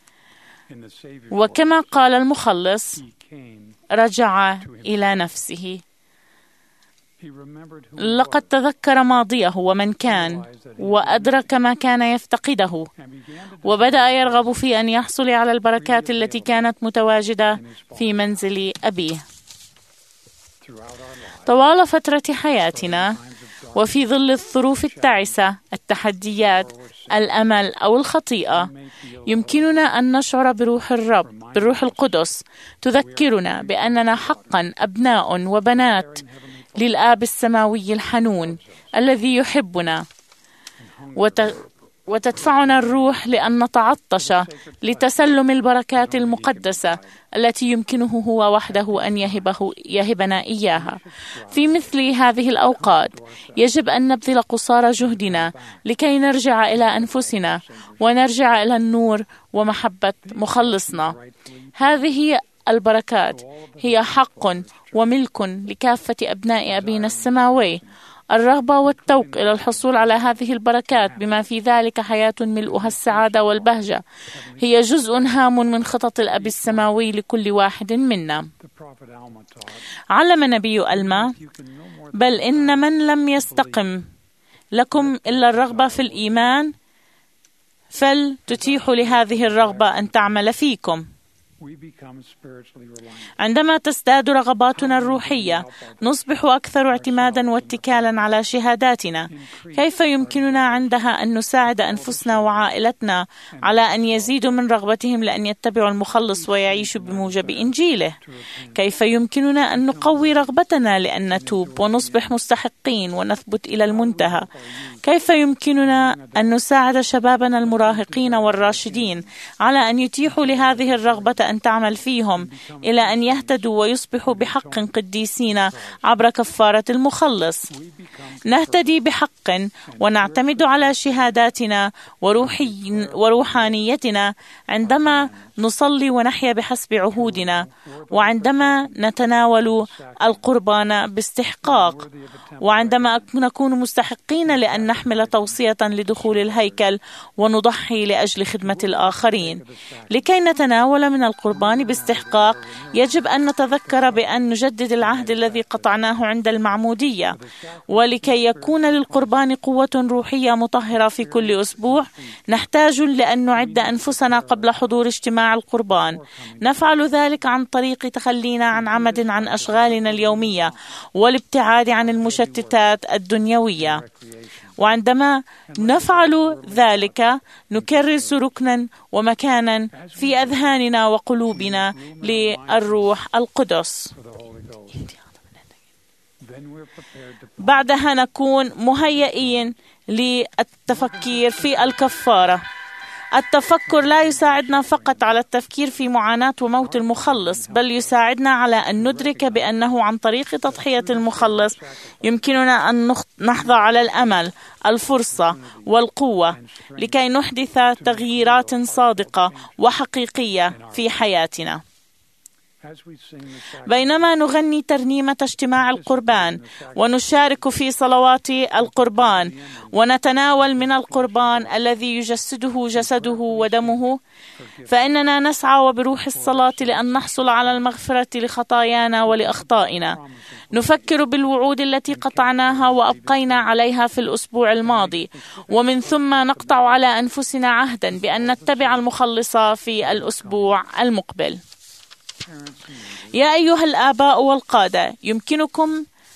وكما قال المخلص، رجع إلى نفسه. لقد تذكر ماضيه ومن كان، وأدرك ما كان يفتقده، وبدأ يرغب في أن يحصل على البركات التي كانت متواجدة في منزل أبيه. طوال فترة حياتنا وفي ظل الظروف التعسة، التحديات، الأمل أو الخطيئة، يمكننا أن نشعر بروح الرب، بالروح القدس، تذكرنا بأننا حقا أبناء وبنات للآب السماوي الحنون الذي يحبنا، وت... وتدفعنا الروح لأن نتعطش لتسلم البركات المقدسة التي يمكنه هو وحده أن يهبه يهبنا إياها. في مثل هذه الأوقات يجب أن نبذل قصارى جهدنا لكي نرجع إلى أنفسنا ونرجع إلى النور ومحبة مخلصنا. هذه البركات هي حق وملك لكافة أبناء أبينا السماوي. الرغبة والتوق إلى الحصول على هذه البركات بما في ذلك حياة ملؤها السعادة والبهجة هي جزء هام من خطط الأب السماوي لكل واحد منا. علم نبي ألما: بل إن من لم يستقم لكم إلا الرغبة في الإيمان فلتتيحوا لهذه الرغبة أن تعمل فيكم. عندما تزداد رغباتنا الروحية نصبح أكثر اعتمادا واتكالا على شهاداتنا. كيف يمكننا عندها أن نساعد أنفسنا وعائلتنا على أن يزيدوا من رغبتهم لأن يتبعوا المخلص ويعيشوا بموجب إنجيله؟ كيف يمكننا أن نقوي رغبتنا لأن نتوب ونصبح مستحقين ونثبت إلى المنتهى؟ كيف يمكننا أن نساعد شبابنا المراهقين والراشدين على أن يتيحوا لهذه الرغبة أن تعمل فيهم إلى أن يهتدوا ويصبحوا بحق قديسين عبر كفارة المخلص؟ نهتدي بحق ونعتمد على شهاداتنا وروحي وروحانيتنا عندما نصلي ونحيا بحسب عهودنا، وعندما نتناول القربان باستحقاق، وعندما نكون مستحقين لأن نحمل توصية لدخول الهيكل ونضحي لأجل خدمة الآخرين. لكي نتناول من القربان باستحقاق يجب أن نتذكر بأن نجدد العهد الذي قطعناه عند المعمودية. ولكي يكون للقربان قوة روحية مطهرة في كل أسبوع نحتاج لأن نعد أنفسنا قبل حضور اجتماع القربان. نفعل ذلك عن طريق تخلينا عن عمد عن أشغالنا اليومية والابتعاد عن المشتتات الدنيوية. وعندما نفعل ذلك نكرس ركنا ومكانا في أذهاننا وقلوبنا للروح القدس. بعدها نكون مهيئين للتفكير في الكفارة. التفكر لا يساعدنا فقط على التفكير في معاناة وموت المخلص، بل يساعدنا على أن ندرك بأنه عن طريق تضحية المخلص يمكننا أن نحظى على الأمل، الفرصة والقوة لكي نحدث تغييرات صادقة وحقيقية في حياتنا. بينما نغني ترنيمة اجتماع القربان ونشارك في صلوات القربان ونتناول من القربان الذي يجسده جسده ودمه، فإننا نسعى وبروح الصلاة لأن نحصل على المغفرة لخطايانا ولأخطائنا. نفكر بالوعود التي قطعناها وأبقينا عليها في الأسبوع الماضي، ومن ثم نقطع على أنفسنا عهدا بأن نتبع المخلص في الأسبوع المقبل. يا أيها الآباء والقادة، يمكنكم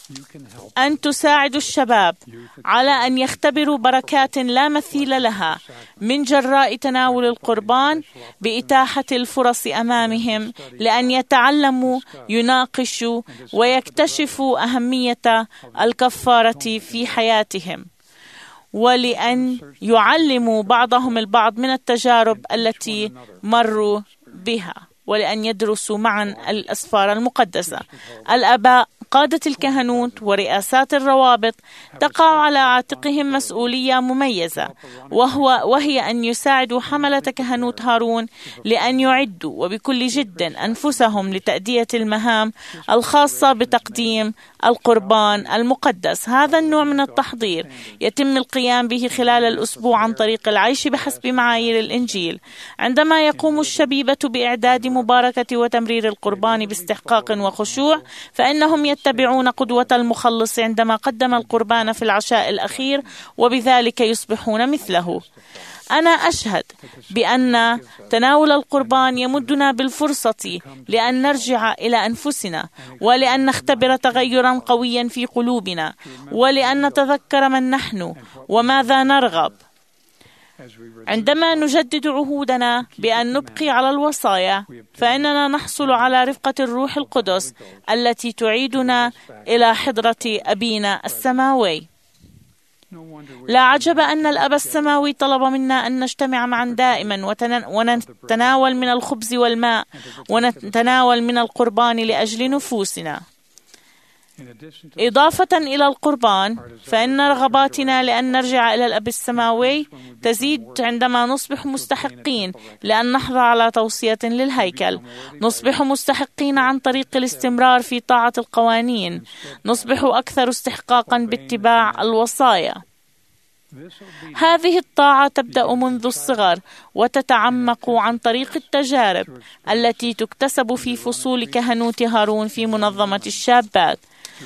أن تساعدوا الشباب على أن يختبروا بركات لا مثيل لها من جراء تناول القربان بإتاحة الفرص أمامهم لأن يتعلموا، يناقشوا ويكتشفوا أهمية الكفارة في حياتهم، ولأن يعلموا بعضهم البعض من التجارب التي مروا بها، ولأن يدرسوا معا الأسفار المقدسة. الآباء قادة الكهنوت ورئاسات الروابط تقع على عاتقهم مسؤولية مميزة، وهو وهي أن يساعدوا حملة كهنوت هارون لأن يعدوا وبكل جد أنفسهم لتأدية المهام الخاصة بتقديم القربان المقدس. هذا النوع من التحضير يتم القيام به خلال الأسبوع عن طريق العيش بحسب معايير الإنجيل. عندما يقوم الشبيبة بإعداد مباركة وتمرير القربان باستحقاق وخشوع، فإنهم يتبعون قدوة المخلص عندما قدم القربان في العشاء الأخير، وبذلك يصبحون مثله. أنا أشهد بأن تناول القربان يمدنا بالفرصة لأن نرجع إلى أنفسنا، ولأن نختبر تغيرا قويا في قلوبنا، ولأن نتذكر من نحن وماذا نرغب. عندما نجدد عهودنا بأن نبقي على الوصايا، فإننا نحصل على رفقة الروح القدس التي تعيدنا إلى حضرة أبينا السماوي. لا عجب أن الأب السماوي طلب منا أن نجتمع معا دائما ونتناول من الخبز والماء ونتناول من القربان لأجل نفوسنا. إضافة إلى القربان، فإن رغباتنا لأن نرجع إلى الأب السماوي تزيد عندما نصبح مستحقين لأن نحظى على توصية للهيكل. نصبح مستحقين عن طريق الاستمرار في طاعة القوانين. نصبح أكثر استحقاقا باتباع الوصايا. هذه الطاعة تبدأ منذ الصغر وتتعمق عن طريق التجارب التي تكتسب في فصول كهنوت هارون في منظمة الشابات،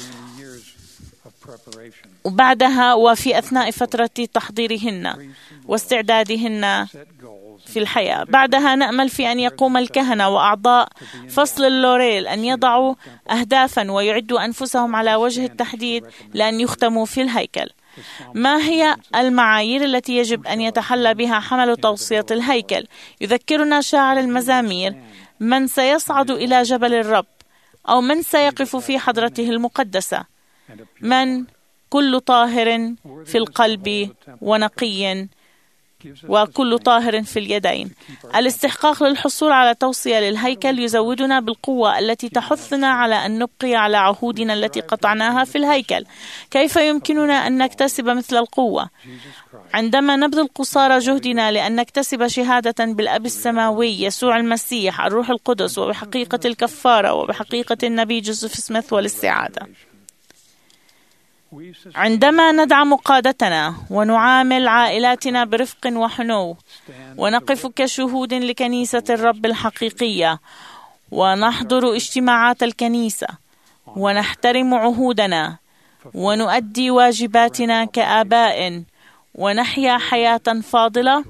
وبعدها وفي أثناء فترة تحضيرهن واستعدادهن في الحياة. بعدها نأمل في أن يقوم الكهنة وأعضاء فصل اللوريل أن يضعوا أهدافا ويعدوا أنفسهم على وجه التحديد لأن يختموا في الهيكل. ما هي المعايير التي يجب أن يتحلى بها حمل توصية الهيكل؟ يذكرنا شاعر المزامير: من سيصعد إلى جبل الرب، أو من سيقف في حضرته المقدسة؟ من كل طاهر في القلب ونقي وكل طاهر في اليدين. الاستحقاق للحصول على توصية للهيكل يزودنا بالقوة التي تحثنا على أن نبقي على عهودنا التي قطعناها في الهيكل. كيف يمكننا أن نكتسب مثل القوة؟ عندما نبذل قصارى جهدنا لأن نكتسب شهادة بالأب السماوي يسوع المسيح الروح القدس وبحقيقة الكفارة وبحقيقة النبي جوزيف سميث والاستعادة. عندما ندعم قادتنا ونعامل عائلاتنا برفق وحنو، ونقف كشهود لكنيسة الرب الحقيقية، ونحضر اجتماعات الكنيسة، ونحترم عهودنا، ونؤدي واجباتنا كآباء، ونحيا حياة فاضلة،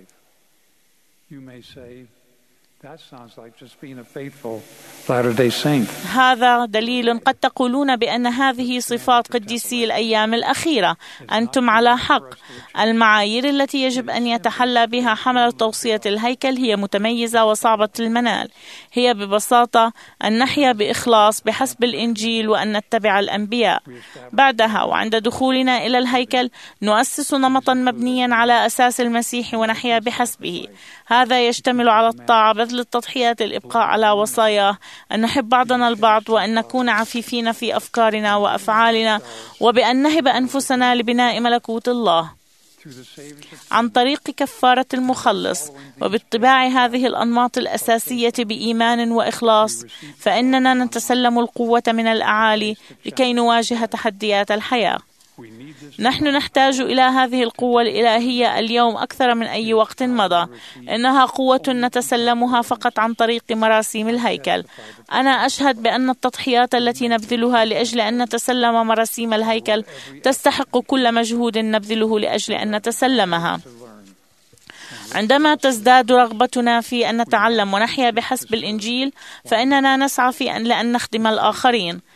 هذا دليل. قد تقولون بأن هذه صفات قديسي الأيام الأخيرة. أنتم على حق. المعايير التي يجب أن يتحلى بها حمل توصية الهيكل هي متميزة وصعبة المنال. هي ببساطة أن نحيا بإخلاص بحسب الإنجيل وأن نتبع الأنبياء. بعدها وعند دخولنا إلى الهيكل نؤسس نمطا مبنيا على أساس المسيح ونحيا بحسبه. هذا يشتمل على الطاعة، بذل التضحيات، الإبقاء على وصاياه، أن نحب بعضنا البعض، وأن نكون عفيفين في أفكارنا وأفعالنا، وبأن نهب أنفسنا لبناء ملكوت الله عن طريق كفارة المخلص. وباتباع هذه الأنماط الأساسية بإيمان وإخلاص، فإننا نتسلم القوة من الأعالي لكي نواجه تحديات الحياة. نحن نحتاج إلى هذه القوة الإلهية اليوم أكثر من أي وقت مضى. إنها قوة نتسلمها فقط عن طريق مراسيم الهيكل. أنا أشهد بأن التضحيات التي نبذلها لأجل أن نتسلم مراسيم الهيكل تستحق كل مجهود نبذله لأجل أن نتسلمها. عندما تزداد رغبتنا في أن نتعلم ونحيا بحسب الإنجيل، فإننا نسعى في أن لأن نخدم الآخرين.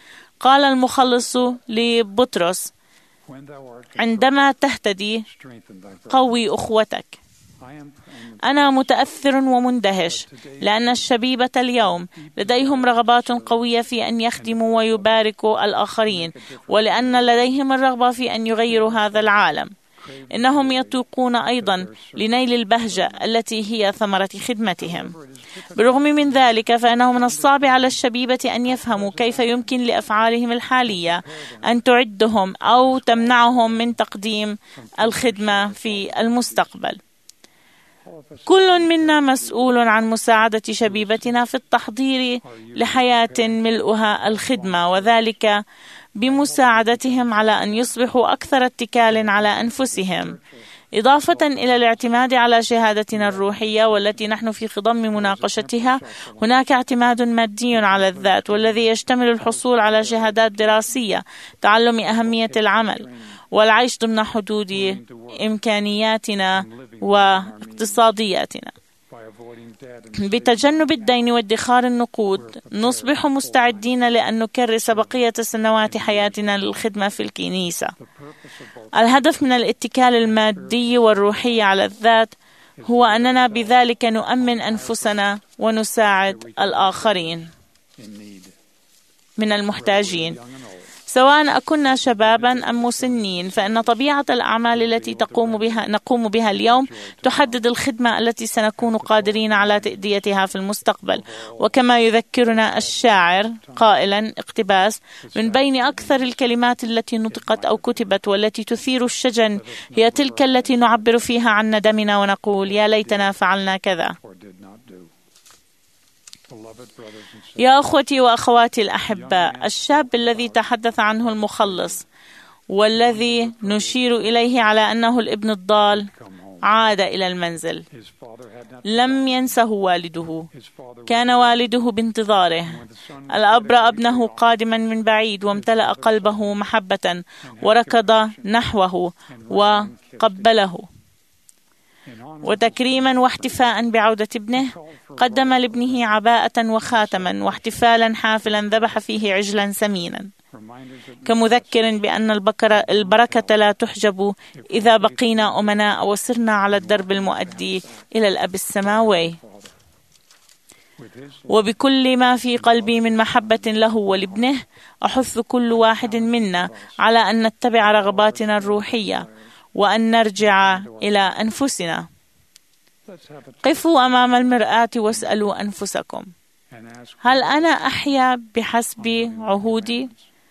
قال المخلص لبطرس: عندما تهتدي قوي أخوتك. أنا متأثر ومندهش لأن الشبيبة اليوم لديهم رغبات قوية في أن يخدموا ويباركوا الآخرين، ولأن لديهم الرغبة في أن يغيروا هذا العالم. إنهم يتوقون أيضا لنيل البهجة التي هي ثمرة خدمتهم. بالرغم من ذلك، فإنه من الصعب على الشبيبة أن يفهموا كيف يمكن لأفعالهم الحالية أن تعدهم أو تمنعهم من تقديم الخدمة في المستقبل. كل منا مسؤول عن مساعدة شبيبتنا في التحضير لحياة ملؤها الخدمة، وذلك بمساعدتهم على أن يصبحوا أكثر اتكال على أنفسهم، إضافة إلى الاعتماد على شهادتنا الروحية والتي نحن في خضم مناقشتها. هناك اعتماد مادي على الذات، والذي يشتمل الحصول على شهادات دراسية، تعلم أهمية العمل، والعيش ضمن حدود إمكانياتنا واقتصادياتنا. بتجنب الدين وادخار النقود نصبح مستعدين لأن نكرس بقية سنوات حياتنا للخدمة في الكنيسة. الهدف من الاتكال المادي والروحي على الذات هو أننا بذلك نؤمن أنفسنا ونساعد الآخرين من المحتاجين، سواء أكنا شبابا أم مسنين. فإن طبيعة الأعمال التي تقوم بها نقوم بها اليوم تحدد الخدمة التي سنكون قادرين على تأديتها في المستقبل. وكما يذكرنا الشاعر قائلا: اقتباس: من بين أكثر الكلمات التي نطقت أو كتبت والتي تثير الشجن هي تلك التي نعبر فيها عن ندمنا ونقول: يا ليتنا فعلنا كذا. يا أخوتي وأخواتي الأحباء، الشاب الذي تحدث عنه المخلص والذي نشير إليه على أنه الابن الضال عاد إلى المنزل. لم ينسه والده، كان والده بانتظاره. الأب رأى ابنه قادما من بعيد وامتلأ قلبه محبة وركض نحوه وقبله. وتكريما واحتفاء بعودة ابنه قدم لابنه عباءة وخاتما، واحتفالا حافلا ذبح فيه عجلا سمينا، كمذكر بأن البركة لا تحجب إذا بقينا أمناء وسرنا على الدرب المؤدي إلى الأب السماوي. وبكل ما في قلبي من محبة له ولابنه، أحث كل واحد منا على أن نتبع رغباتنا الروحية وأن نرجع إلى أنفسنا. قفوا أمام المرآة واسألوا أنفسكم: هل أنا أحيا بحسب عهودي؟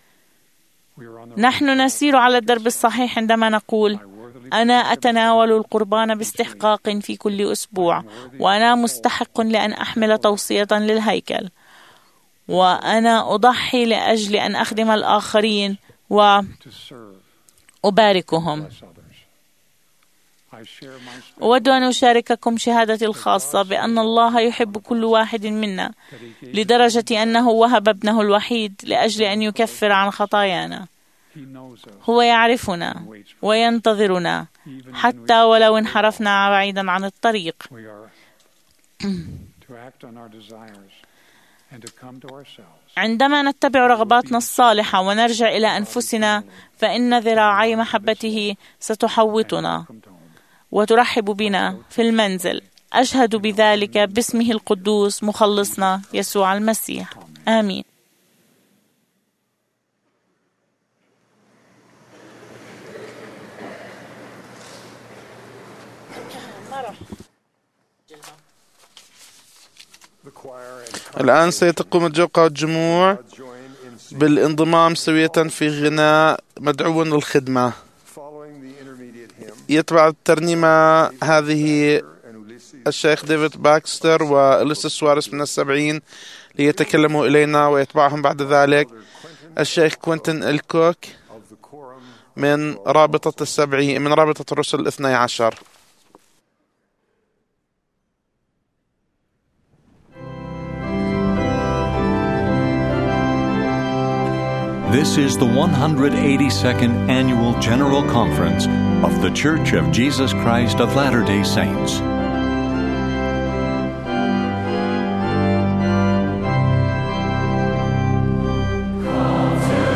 نحن نسير على الدرب الصحيح عندما نقول: أنا أتناول القربان باستحقاق في كل أسبوع، وأنا مستحق لأن أحمل توصية للهيكل، وأنا أضحي لأجل أن أخدم الآخرين وأباركهم. أود أن أشارككم شهادتي الخاصة بأن الله يحب كل واحد منا لدرجة أنه وهب ابنه الوحيد لأجل أن يكفر عن خطايانا. هو يعرفنا وينتظرنا حتى ولو انحرفنا بعيدا عن الطريق. عندما نتبع رغباتنا الصالحة ونرجع إلى أنفسنا، فإن ذراعي محبته ستحوطنا وترحب بنا في المنزل. أشهد بذلك باسمه القدوس مخلصنا يسوع المسيح. آمين. الآن سيتقوم الجوقة والجموع بالانضمام سوية في غناء مدعو للخدمة. يتبع الترنيمة هذه الشيخ ديفيد باكستر وإليسا سواريس من السبعين ليتكلموا إلينا، ويتبعهم بعد ذلك الشيخ كوينتن الكوك من رابطة السبعين من رابطة الرسل الاثني عشر. This is the one hundred eighty-second Annual General Conference of The Church of Jesus Christ of Latter-day Saints. Come to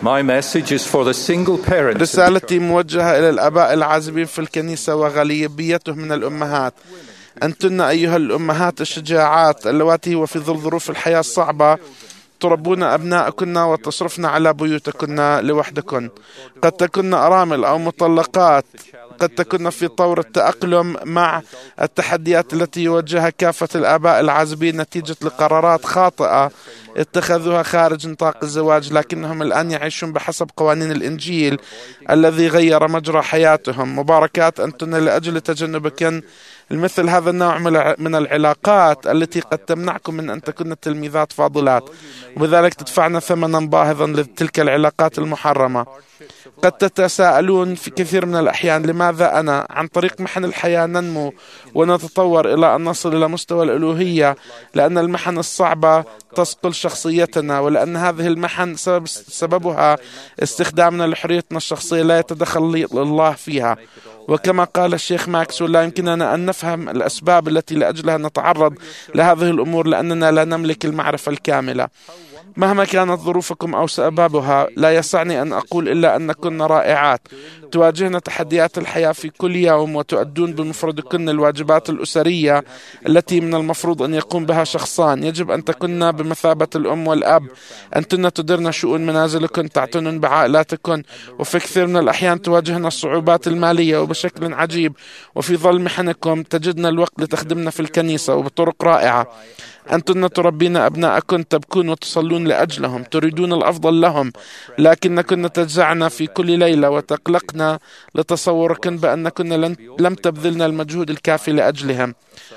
My message is for the single parents. رسالتي موجهة إلى الآباء العازبين في الكنيسة وغالبيتهم من الأمهات. أنتن أيها الأمهات الشجاعات اللواتي وفي ظل ظروف الحياة الصعبة تربون أبناءكن وتصرفن على بيوتكن لوحدكن. قد تكن أرامل أو مطلقات، قد تكن في طور التأقلم مع التحديات التي يواجهها كافة الآباء العازبين نتيجة لقرارات خاطئة اتخذوها خارج نطاق الزواج، لكنهم الآن يعيشون بحسب قوانين الإنجيل الذي غير مجرى حياتهم. مباركات أنتن لأجل تجنبكن مثل هذا النوع من العلاقات التي قد تمنعكم من أن تكون تلميذات فاضلات، وبذلك تدفعن ثمنا باهظا لتلك العلاقات المحرمة. قد تتساءلون في كثير من الأحيان لماذا أنا عن طريق محن الحياة ننمو ونتطور إلى أن نصل إلى مستوى الألوهية، لأن المحن الصعبة تصقل شخصيتنا، ولأن هذه المحن سبب سببها استخدامنا لحريتنا الشخصية لا يتدخل الله فيها. وكما قال الشيخ ماكسويل لا يمكننا أن نفهم الأسباب التي لأجلها نتعرض لهذه الأمور لأننا لا نملك المعرفة الكاملة. مهما كانت ظروفكم أو سببها لا يسعني أن أقول إلا أنكن رائعات تواجهن تحديات الحياة في كل يوم، وتؤدون بمفردكن الواجبات الأسرية التي من المفروض أن يقوم بها شخصان. يجب أن تكن بمثابة الأم والأب، أنتن تدرن شؤون منازلكن، تعتنن بعائلاتكن، وفي كثير من الأحيان تواجهن الصعوبات المالية وبشكل عجيب، وفي ظل محنكم تجدن الوقت لتخدمنا في الكنيسة وبطرق رائعة. أنتن تربين أبناءكن، تبكون وتصلون لأجلهم، تريدون الأفضل لهم، لكنكن تجزعن في كل ليلة وتقلقن لتصوركن بأنكن لم تبذلن المجهود الكافي لأجلهم.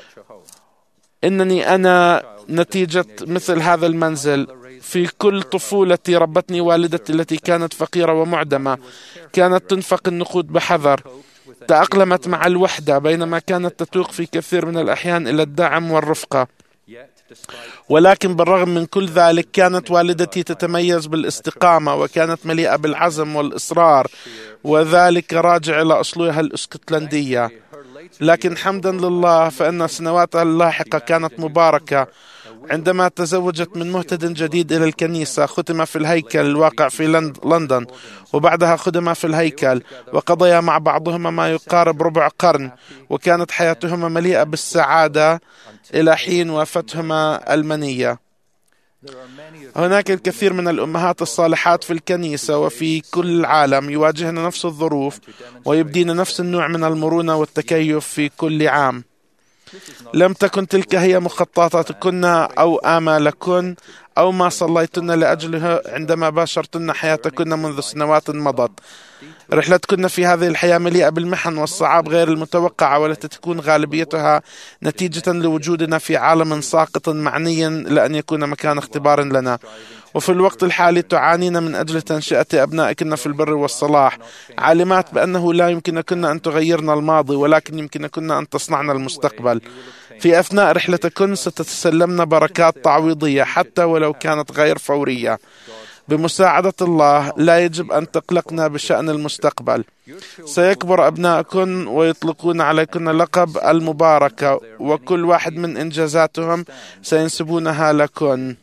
إنني أنا نتيجة مثل هذا المنزل. في كل طفولتي ربتني والدتي التي كانت فقيرة ومعدمة، كانت تنفق النقود بحذر، تأقلمت مع الوحدة بينما كانت تتوق في كثير من الأحيان إلى الدعم والرفقة. ولكن بالرغم من كل ذلك كانت والدتي تتميز بالاستقامة، وكانت مليئة بالعزم والإصرار، وذلك راجع إلى أصولها الاسكتلندية. لكن حمدا لله فإن سنواتها اللاحقة كانت مباركة. عندما تزوجت من مهتد جديد إلى الكنيسة ختم في الهيكل الواقع في لندن، وبعدها خدم في الهيكل وقضيا مع بعضهما ما يقارب ربع قرن، وكانت حياتهما مليئة بالسعادة إلى حين وافتهما المنية. هناك الكثير من الأمهات الصالحات في الكنيسة وفي كل العالم يواجهن نفس الظروف ويبدين نفس النوع من المرونة والتكيف في كل عام. لم تكن تلك هي مخططاتكن أو آمالكن أو ما صليتن لأجله عندما باشرتن حياتكن منذ سنوات مضت. رحلتكن في هذه الحياة مليئة بالمحن والصعاب غير المتوقعة، والتي تكون غالبيتها نتيجة لوجودنا في عالم ساقط معني لأن يكون مكان اختبار لنا. وفي الوقت الحالي تعانين من أجل تنشئة أبنائكن في البر والصلاح، عالمات بأنه لا يمكنكن أن تغيرن الماضي، ولكن يمكنكن أن تصنعن المستقبل. في أثناء رحلتكن ستتسلمن بركات تعويضية حتى ولو كانت غير فورية. بمساعدة الله لا يجب أن تقلقنا بشأن المستقبل. سيكبر أبنائكن ويطلقون عليكن لقب المباركة، وكل واحد من إنجازاتهم سينسبونها لكن.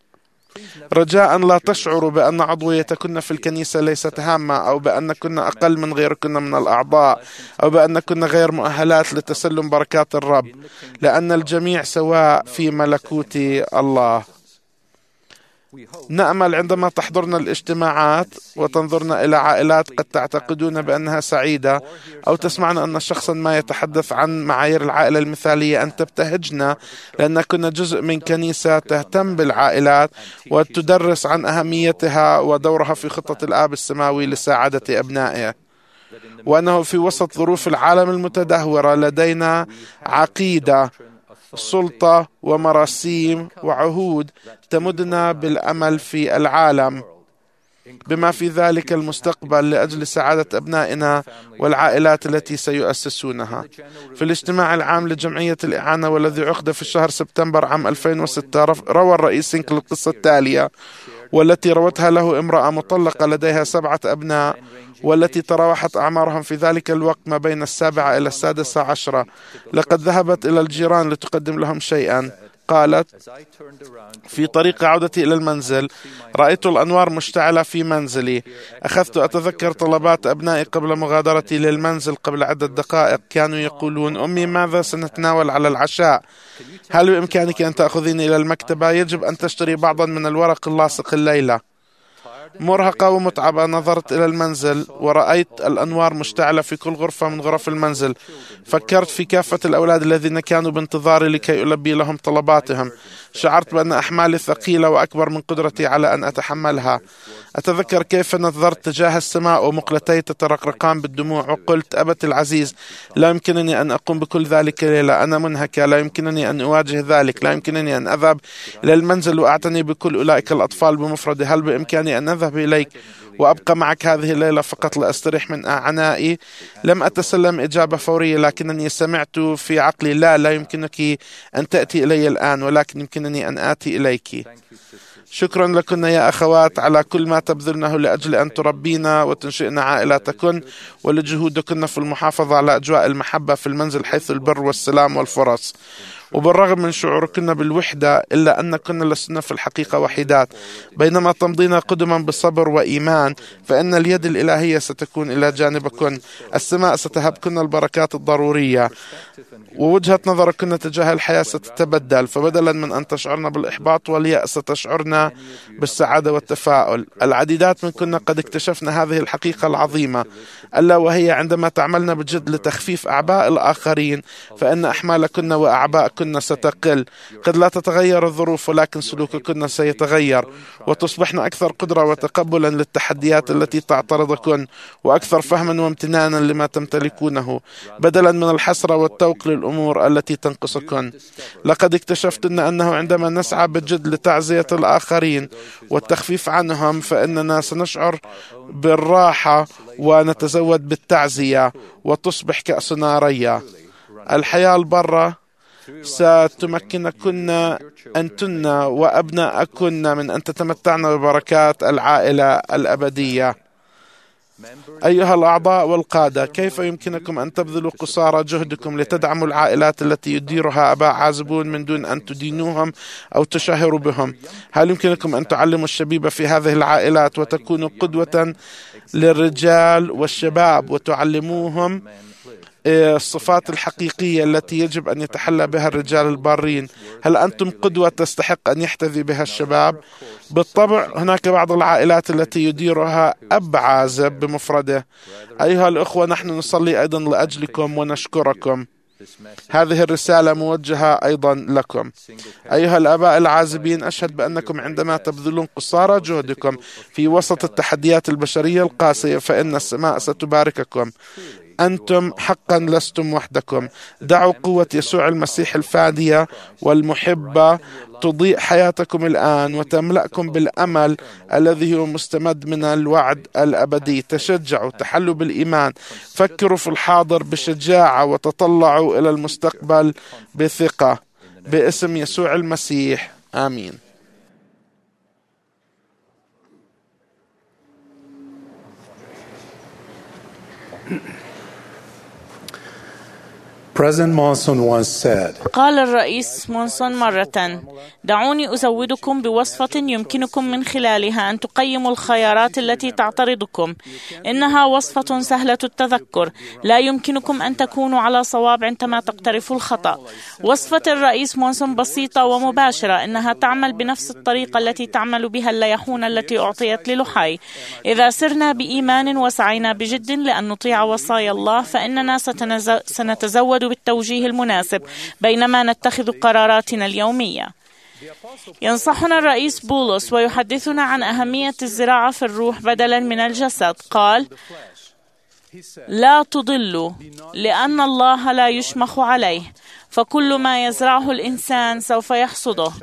رجاء لا تشعروا بأن عضويتكن في الكنيسة ليست هامة، أو بأنكن أقل من غيركن من الأعضاء، أو بأنكن غير مؤهلات لتسلم بركات الرب، لأن الجميع سواء في ملكوت الله. نأمل عندما تحضرنا الاجتماعات وتنظرنا إلى عائلات قد تعتقدون بأنها سعيدة، أو تسمعن أن شخصا ما يتحدث عن معايير العائلة المثالية، أن تبتهجنا، لأن كنا جزء من كنيسة تهتم بالعائلات وتدرس عن أهميتها ودورها في خطة الآب السماوي لسعادة أبنائه، وأنه في وسط ظروف العالم المتدهورة لدينا عقيدة، سلطة ومراسيم وعهود تمدنا بالأمل في العالم، بما في ذلك المستقبل لأجل سعادة أبنائنا والعائلات التي سيؤسسونها. في الاجتماع العام لجمعية الإعانة والذي عقد في شهر سبتمبر عام ألفين وستة روى الرئيس سينكل القصة التالية، والتي روتها له امرأة مطلقة لديها سبعة أبناء، والتي تراوحت أعمارهم في ذلك الوقت ما بين السابعة إلى السادسة عشرة. لقد ذهبت إلى الجيران لتقدم لهم شيئا. قالت: في طريق عودتي إلى المنزل رأيت الأنوار مشتعلة في منزلي. أخذت أتذكر طلبات أبنائي قبل مغادرتي للمنزل قبل عدة دقائق. كانوا يقولون: أمي، ماذا سنتناول على العشاء؟ هل بإمكانك أن تأخذيني إلى المكتبة؟ يجب أن تشتري بعضا من الورق اللاصق الليلة. مرهقة ومتعبة نظرت إلى المنزل ورأيت الأنوار مشتعلة في كل غرفة من غرف المنزل. فكرت في كافة الأولاد الذين كانوا بانتظاري لكي ألبي لهم طلباتهم. شعرت بأن أحمالي ثقيلة وأكبر من قدرتي على أن أتحملها. أتذكر كيف نظرت تجاه السماء ومقلتي تترقرقان بالدموع وقلت: أبت العزيز، لا يمكنني أن أقوم بكل ذلك الليلة. أنا منهكة، لا يمكنني أن أواجه ذلك. لا يمكنني أن أذهب إلى المنزل وأعتني بكل أولئك الأطفال بمفردي. هل بإمكاني أن أذهب إليك وأبقى معك هذه الليلة فقط لأستريح من عنائي؟ لم أتسلم إجابة فورية، لكنني سمعت في عقلي: لا لا يمكنك أن تأتي إلي الآن، ولكن يمكنني أن آتي إليك. شكرا لكن يا أخوات على كل ما تبذلنه لأجل أن تربينا وتنشئن عائلاتكن، ولجهودكن في المحافظة على أجواء المحبة في المنزل حيث البر والسلام والفرص. وبالرغم من شعوركن بالوحدة إلا أنكن لسن في الحقيقة وحيدات. بينما تمضين قدما بصبر وإيمان فإن اليد الإلهية ستكون إلى جانبكن. السماء ستهبكن البركات الضرورية، ووجهة نظركن تجاه الحياة ستتبدل. فبدلا من أن تشعرن بالإحباط واليأس تشعرن بالسعادة والتفاؤل. العديدات منكن قد اكتشفن هذه الحقيقة العظيمة، ألا وهي عندما تعملن بجد لتخفيف أعباء الآخرين فإن أحمالكن وأعباءكن ستقل. قد لا تتغير الظروف، ولكن سلوككن سيتغير، وتصبحن أكثر قدرة وتقبلا للتحديات التي تعترضكن، وأكثر فهما وامتنانا لما تمتلكونه، بدلا من الحسرة والتوق للأمور التي تنقصكن. لقد اكتشفتن أنه عندما نسعى بجد لتعزية الآخرين والتخفيف عنهم فإننا سنشعر بالراحة ونتزود بالتعزية وتصبح كأسنا ريا. الحياة البرة ستمكنكن أنتن وأبناءكن من أن تتمتعن ببركات العائلة الأبدية. أيها الأعضاء والقادة، كيف يمكنكم أن تبذلوا قصارى جهدكم لتدعموا العائلات التي يديرها آباء عازبون من دون أن تدينوهم أو تشاهروا بهم؟ هل يمكنكم أن تعلموا الشبيبة في هذه العائلات وتكونوا قدوة للرجال والشباب وتعلموهم الصفات الحقيقية التي يجب أن يتحلى بها الرجال البارين؟ هل أنتم قدوة تستحق أن يحتذي بها الشباب؟ بالطبع هناك بعض العائلات التي يديرها أب عازب بمفرده. أيها الأخوة، نحن نصلي أيضا لأجلكم ونشكركم. هذه الرسالة موجهة أيضا لكم. أيها الآباء العازبين، أشهد بأنكم عندما تبذلون قصارى جهدكم في وسط التحديات البشرية القاسية فإن السماء ستبارككم. أنتم حقا لستم وحدكم. دعوا قوة يسوع المسيح الفادية والمحبة تضيء حياتكم الآن وتملأكم بالأمل الذي هو مستمد من الوعد الأبدي. تشجعوا، تحلوا بالإيمان، فكروا في الحاضر بشجاعة وتطلعوا إلى المستقبل بثقة. باسم يسوع المسيح، آمين. President Monson once said, قال الرئيس مونسون مرة: دعوني أزودكم بوصفة يمكنكم من خلالها أن تقيموا الخيارات التي تعترضكم. إنها وصفة سهلة التذكر، لا يمكنكم أن تكونوا على صواب عندما تقترفوا الخطأ. وصفة الرئيس مونسون بسيطة ومباشرة، إنها تعمل بنفس الطريقة التي تعمل بها الليحون التي أعطيت للحي. إذا سرنا بإيمان وسعينا بجد لأن نطيع وصايا الله فإننا سنتزود بالتوجيه المناسب بينما نتخذ قراراتنا اليومية. ينصحنا الرئيس بولس ويحدثنا عن أهمية الزراعة في الروح بدلا من الجسد. قال: لا تضلوا لأن الله لا يشمخ عليه، فكل ما يزرعه الإنسان سوف يحصده.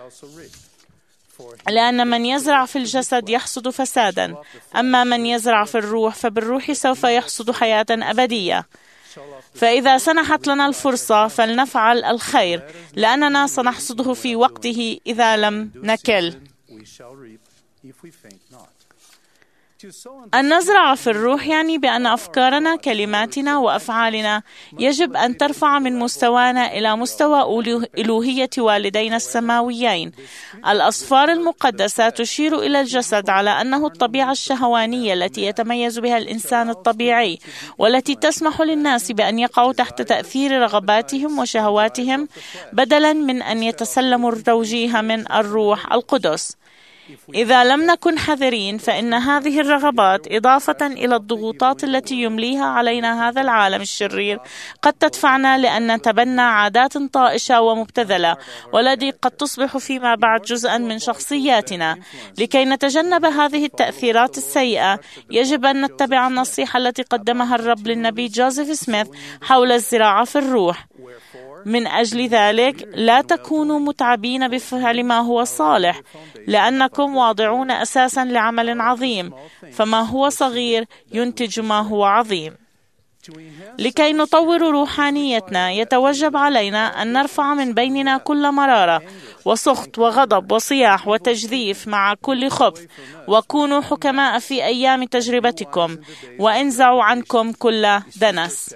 لأن من يزرع في الجسد يحصد فسادا، أما من يزرع في الروح فبالروح سوف يحصد حياة أبدية. فإذا سنحت لنا الفرصة فلنفعل الخير، لأننا سنحصده في وقته إذا لم نكل. أن نزرع في الروح يعني بأن أفكارنا، كلماتنا وأفعالنا يجب أن ترفع من مستوانا إلى مستوى ألوهية والدينا السماويين. الأسفار المقدسة تشير إلى الجسد على أنه الطبيعة الشهوانية التي يتميز بها الإنسان الطبيعي، والتي تسمح للناس بأن يقعوا تحت تأثير رغباتهم وشهواتهم بدلا من أن يتسلموا التوجيه من الروح القدس. إذا لم نكن حذرين فإن هذه الرغبات إضافة إلى الضغوطات التي يمليها علينا هذا العالم الشرير قد تدفعنا لأن نتبنى عادات طائشة ومبتذلة، والتي قد تصبح فيما بعد جزءا من شخصياتنا. لكي نتجنب هذه التأثيرات السيئة يجب أن نتبع النصيحة التي قدمها الرب للنبي جوزيف سميث حول الزراعة في الروح. من أجل ذلك لا تكونوا متعبين بفعل ما هو صالح، لأنكم واضعون أساسا لعمل عظيم، فما هو صغير ينتج ما هو عظيم. لكي نطور روحانيتنا يتوجب علينا أن نرفع من بيننا كل مرارة وسخط وغضب وصياح وتجذيف مع كل خبث، وكونوا حكماء في أيام تجربتكم، وانزعوا عنكم كل دنس.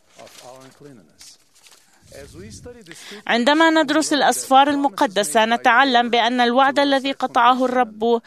عندما ندرس الأسفار المقدسة نتعلم بأن الوعد الذي قطعه الرب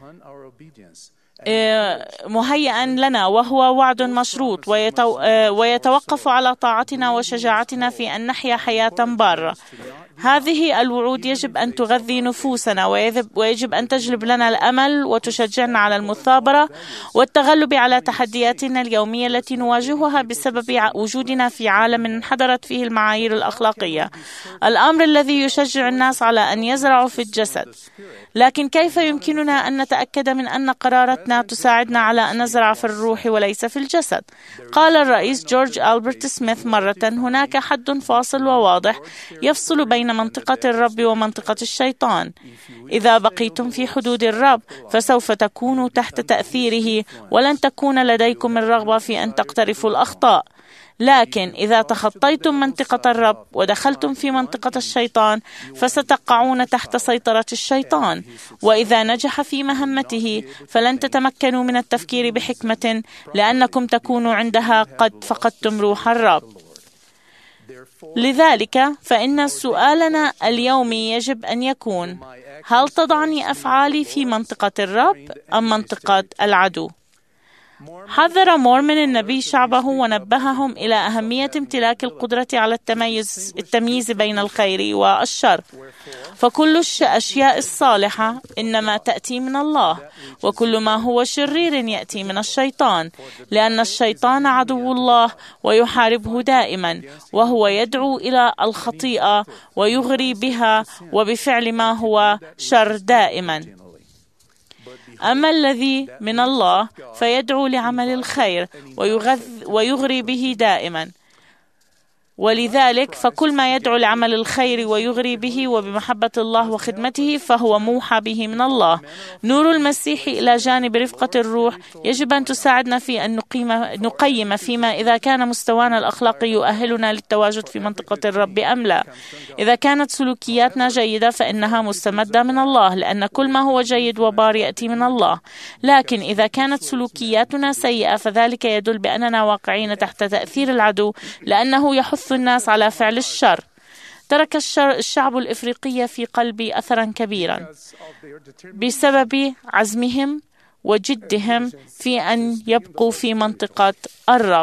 مهيئا لنا وهو وعد مشروط ويتوقف على طاعتنا وشجاعتنا في أن نحيا حياة بارة. هذه الوعود يجب أن تغذي نفوسنا، ويجب أن تجلب لنا الأمل وتشجعنا على المثابرة والتغلب على تحدياتنا اليومية التي نواجهها بسبب وجودنا في عالم انحدرت فيه المعايير الأخلاقية، الأمر الذي يشجع الناس على أن يزرعوا في الجسد. لكن كيف يمكننا أن نتأكد من أن قراراتنا تساعدنا على أن نزرع في الروح وليس في الجسد؟ قال الرئيس جورج ألبرت سميث مرة: هناك حد فاصل وواضح يفصل بين منطقة الرب ومنطقة الشيطان. إذا بقيتم في حدود الرب فسوف تكونوا تحت تأثيره، ولن تكون لديكم الرغبة في أن تقترفوا الأخطاء. لكن إذا تخطيتم منطقة الرب ودخلتم في منطقة الشيطان فستقعون تحت سيطرة الشيطان، وإذا نجح في مهمته فلن تتمكنوا من التفكير بحكمة، لأنكم تكونوا عندها قد فقدتم روح الرب. لذلك فإن سؤالنا اليومي يجب أن يكون: هل تضعني أفعالي في منطقة الرب أم منطقة العدو؟ حذر مورمون النبي شعبه ونبههم إلى أهمية امتلاك القدرة على التميز, التمييز بين الخير والشر، فكل الأشياء الصالحة إنما تأتي من الله، وكل ما هو شرير يأتي من الشيطان، لأن الشيطان عدو الله ويحاربه دائما، وهو يدعو إلى الخطيئة ويغري بها وبفعل ما هو شر دائما. أما الذي من الله فيدعو لعمل الخير ويغري به دائما. ولذلك فكل ما يدعو لعمل الخير ويغري به وبمحبة الله وخدمته فهو موحى به من الله. نور المسيح إلى جانب رفقة الروح يجب أن تساعدنا في أن نقيم, نقيم فيما إذا كان مستوانا الأخلاقي يؤهلنا للتواجد في منطقة الرب أم لا. إذا كانت سلوكياتنا جيدة فإنها مستمدة من الله، لأن كل ما هو جيد وبار يأتي من الله. لكن إذا كانت سلوكياتنا سيئة فذلك يدل بأننا واقعين تحت تأثير العدو، لأنه يحث الناس على فعل الشر. ترك الشعب الإفريقي في قلبي أثرا كبيرا بسبب عزمهم وجدهم في أن يبقوا في منطقة الرب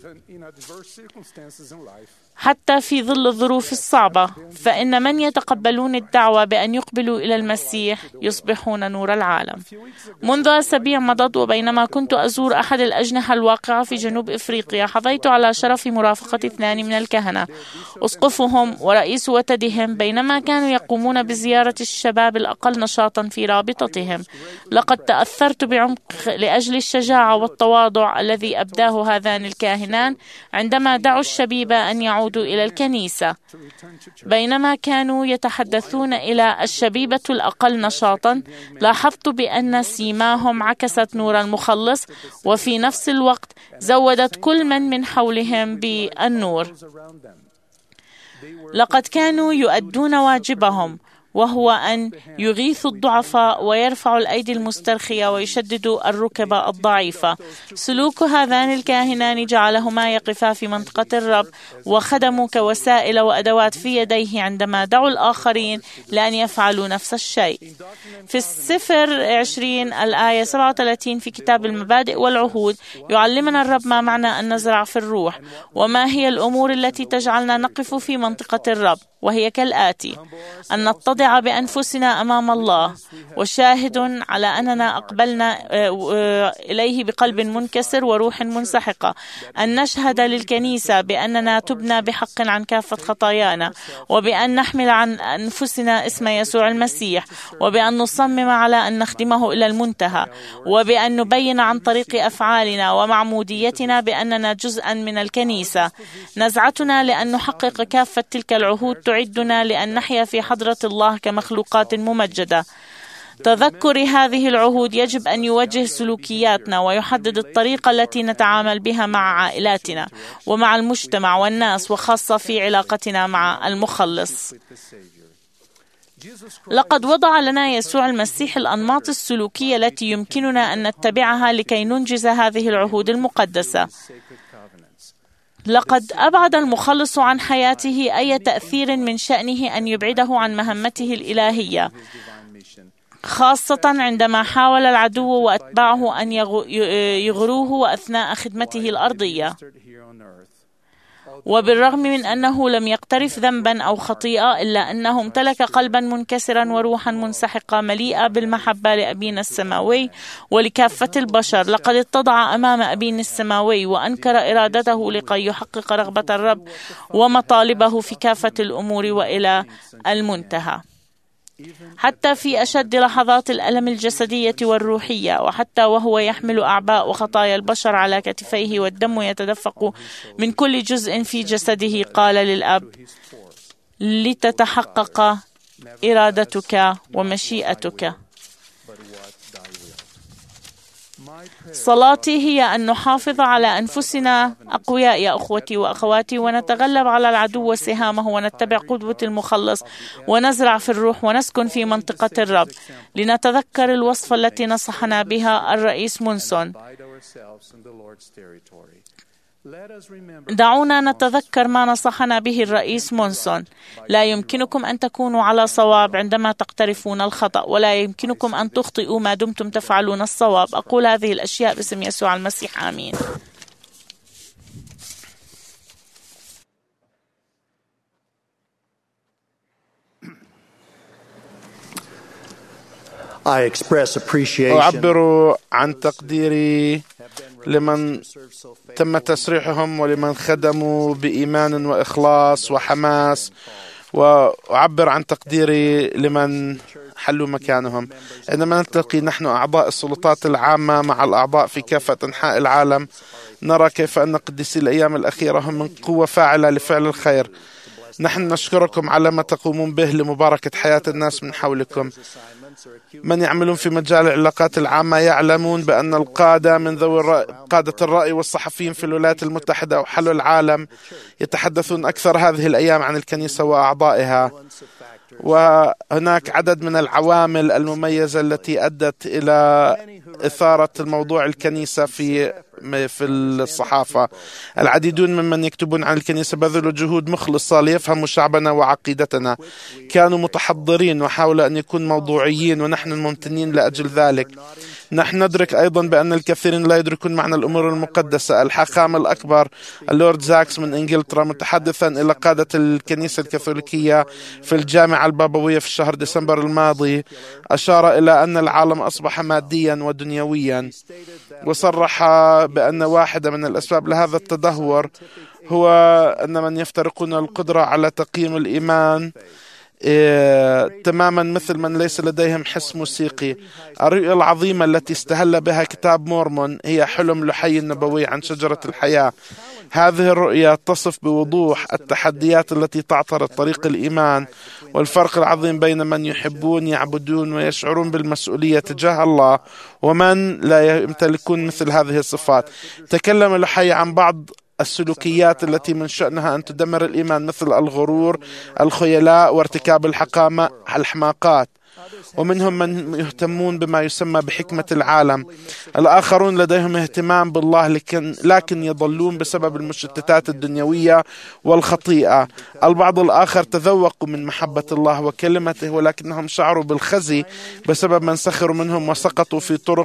حتى في ظل الظروف الصعبة، فإن من يتقبلون الدعوة بأن يقبلوا إلى المسيح يصبحون نور العالم. منذ أسابيع مضت وبينما كنت أزور أحد الأجنحة الواقعة في جنوب إفريقيا حظيت على شرف مرافقة اثنان من الكهنة، أسقفهم ورئيس وتدهم، بينما كانوا يقومون بزيارة الشباب الأقل نشاطا في رابطتهم. لقد تأثرت بعمق لأجل الشجاعة والتواضع الذي أبداه هذان الكاهنان عندما دعوا الشبيبة أن يعودوا إلى الكنيسة. بينما كانوا يتحدثون إلى الشبيبة الأقل نشاطا لاحظت بأن سيماهم عكست نور المخلص، وفي نفس الوقت زودت كل من من حولهم بالنور. لقد كانوا يؤدون واجبهم وهو أن يغيثوا الضعفاء ويرفعوا الأيدي المسترخية ويشددوا الركب الضعيفة. سلوك هذان الكاهنان جعلهما يقفا في منطقة الرب وخدموا كوسائل وأدوات في يديه عندما دعوا الآخرين لأن يفعلوا نفس الشيء. في السفر عشرين الآية سبعة وثلاثين في كتاب المبادئ والعهود يعلمنا الرب ما معنى أن نزرع في الروح وما هي الأمور التي تجعلنا نقف في منطقة الرب، وهي كالآتي: أن نتضع بأنفسنا أمام الله وشاهد على أننا أقبلنا إليه بقلب منكسر وروح منسحقة، أن نشهد للكنيسة بأننا تبنى بحق عن كافة خطايانا، وبأن نحمل عن أنفسنا اسم يسوع المسيح، وبأن نصمم على أن نخدمه إلى المنتهى، وبأن نبين عن طريق أفعالنا ومعموديتنا بأننا جزءا من الكنيسة. نزعتنا لأن نحقق كافة تلك العهود تعدنا لأن نحيا في حضرة الله كمخلوقات ممجدة. تذكر هذه العهود يجب أن يوجه سلوكياتنا ويحدد الطريقة التي نتعامل بها مع عائلاتنا ومع المجتمع والناس، وخاصة في علاقتنا مع المخلص. لقد وضع لنا يسوع المسيح الأنماط السلوكية التي يمكننا أن نتبعها لكي ننجز هذه العهود المقدسة. لقد أبعد المخلص عن حياته أي تأثير من شأنه أن يبعده عن مهمته الإلهية، خاصة عندما حاول العدو وأتباعه أن يغروه أثناء خدمته الأرضية. وبالرغم من أنه لم يقترف ذنبا أو خطيئة، إلا أنه امتلك قلبا منكسرا وروحا منسحقة مليئة بالمحبة لأبينا السماوي ولكافة البشر. لقد اتضع أمام أبينا السماوي وأنكر إرادته لكي يحقق رغبة الرب ومطالبه في كافة الأمور وإلى المنتهى. حتى في أشد لحظات الألم الجسدية والروحية، وحتى وهو يحمل أعباء وخطايا البشر على كتفيه والدم يتدفق من كل جزء في جسده، قال للأب: لتتحقق إرادتك ومشيئتك. صلاتي هي أن نحافظ على أنفسنا أقوياء يا أخوتي وأخواتي، ونتغلب على العدو وسهامه، ونتبع قدوة المخلص، ونزرع في الروح، ونسكن في منطقة الرب. لنتذكر الوصفة التي نصحنا بها الرئيس مونسون. دعونا نتذكر ما نصحنا به الرئيس مونسون: لا يمكنكم أن تكونوا على صواب عندما تقترفون الخطأ، ولا يمكنكم أن تخطئوا ما دمتم تفعلون الصواب. أقول هذه الأشياء باسم يسوع المسيح، آمين. أعبر عن تقديري لمن تم تسريحهم ولمن خدموا بإيمان وإخلاص وحماس، وأعبر عن تقديري لمن حلوا مكانهم. عندما نلتقي نحن أعضاء السلطات العامة مع الأعضاء في كافة أنحاء العالم، نرى كيف أن قديسي الأيام الأخيرة هم من قوة فاعلة لفعل الخير. نحن نشكركم على ما تقومون به لمباركة حياة الناس من حولكم. من يعملون في مجال العلاقات العامة يعلمون بأن القادة من ذوي الرأي، قادة الرأي والصحفيين في الولايات المتحدة وحول العالم يتحدثون أكثر هذه الأيام عن الكنيسة وأعضائها، وهناك عدد من العوامل المميزة التي أدت إلى إثارة الموضوع الكنيسة في في الصحافة. العديدون ممن يكتبون عن الكنيسة بذلوا جهود مخلصة ليفهموا شعبنا وعقيدتنا، كانوا متحضرين وحاولوا أن يكونوا موضوعيين، ونحن ممتنين لأجل ذلك. نحن ندرك أيضا بأن الكثيرين لا يدركون معنى الأمور المقدسة. الحاخام الأكبر اللورد زاكس من إنجلترا، متحدثا إلى قادة الكنيسة الكاثوليكية في الجامعة البابوية في شهر ديسمبر الماضي، أشار إلى أن العالم أصبح ماديا ودنيويا، وصرح بأن واحدة من الأسباب لهذا التدهور هو أن من يفترقون القدرة على تقييم الإيمان إيه تماما مثل من ليس لديهم حس موسيقي. الرؤية العظيمة التي استهل بها كتاب مورمون هي حلم لحي النبوي عن شجرة الحياة. هذه الرؤية تصف بوضوح التحديات التي تعترض طريق الإيمان، والفرق العظيم بين من يحبون يعبدون ويشعرون بالمسؤولية تجاه الله ومن لا يمتلكون مثل هذه الصفات. تكلم لحي عن بعض السلوكيات التي من شأنها أن تدمر الإيمان، مثل الغرور، الخيلاء، وارتكاب الحقامة الحماقات. ومنهم من يهتمون بما يسمى بحكمة العالم. الآخرون لديهم اهتمام بالله لكن, لكن يضلون بسبب المشتتات الدنيوية والخطيئة. البعض الآخر تذوقوا من محبة الله وكلمته، ولكنهم شعروا بالخزي بسبب من سخروا منهم وسقطوا في طرق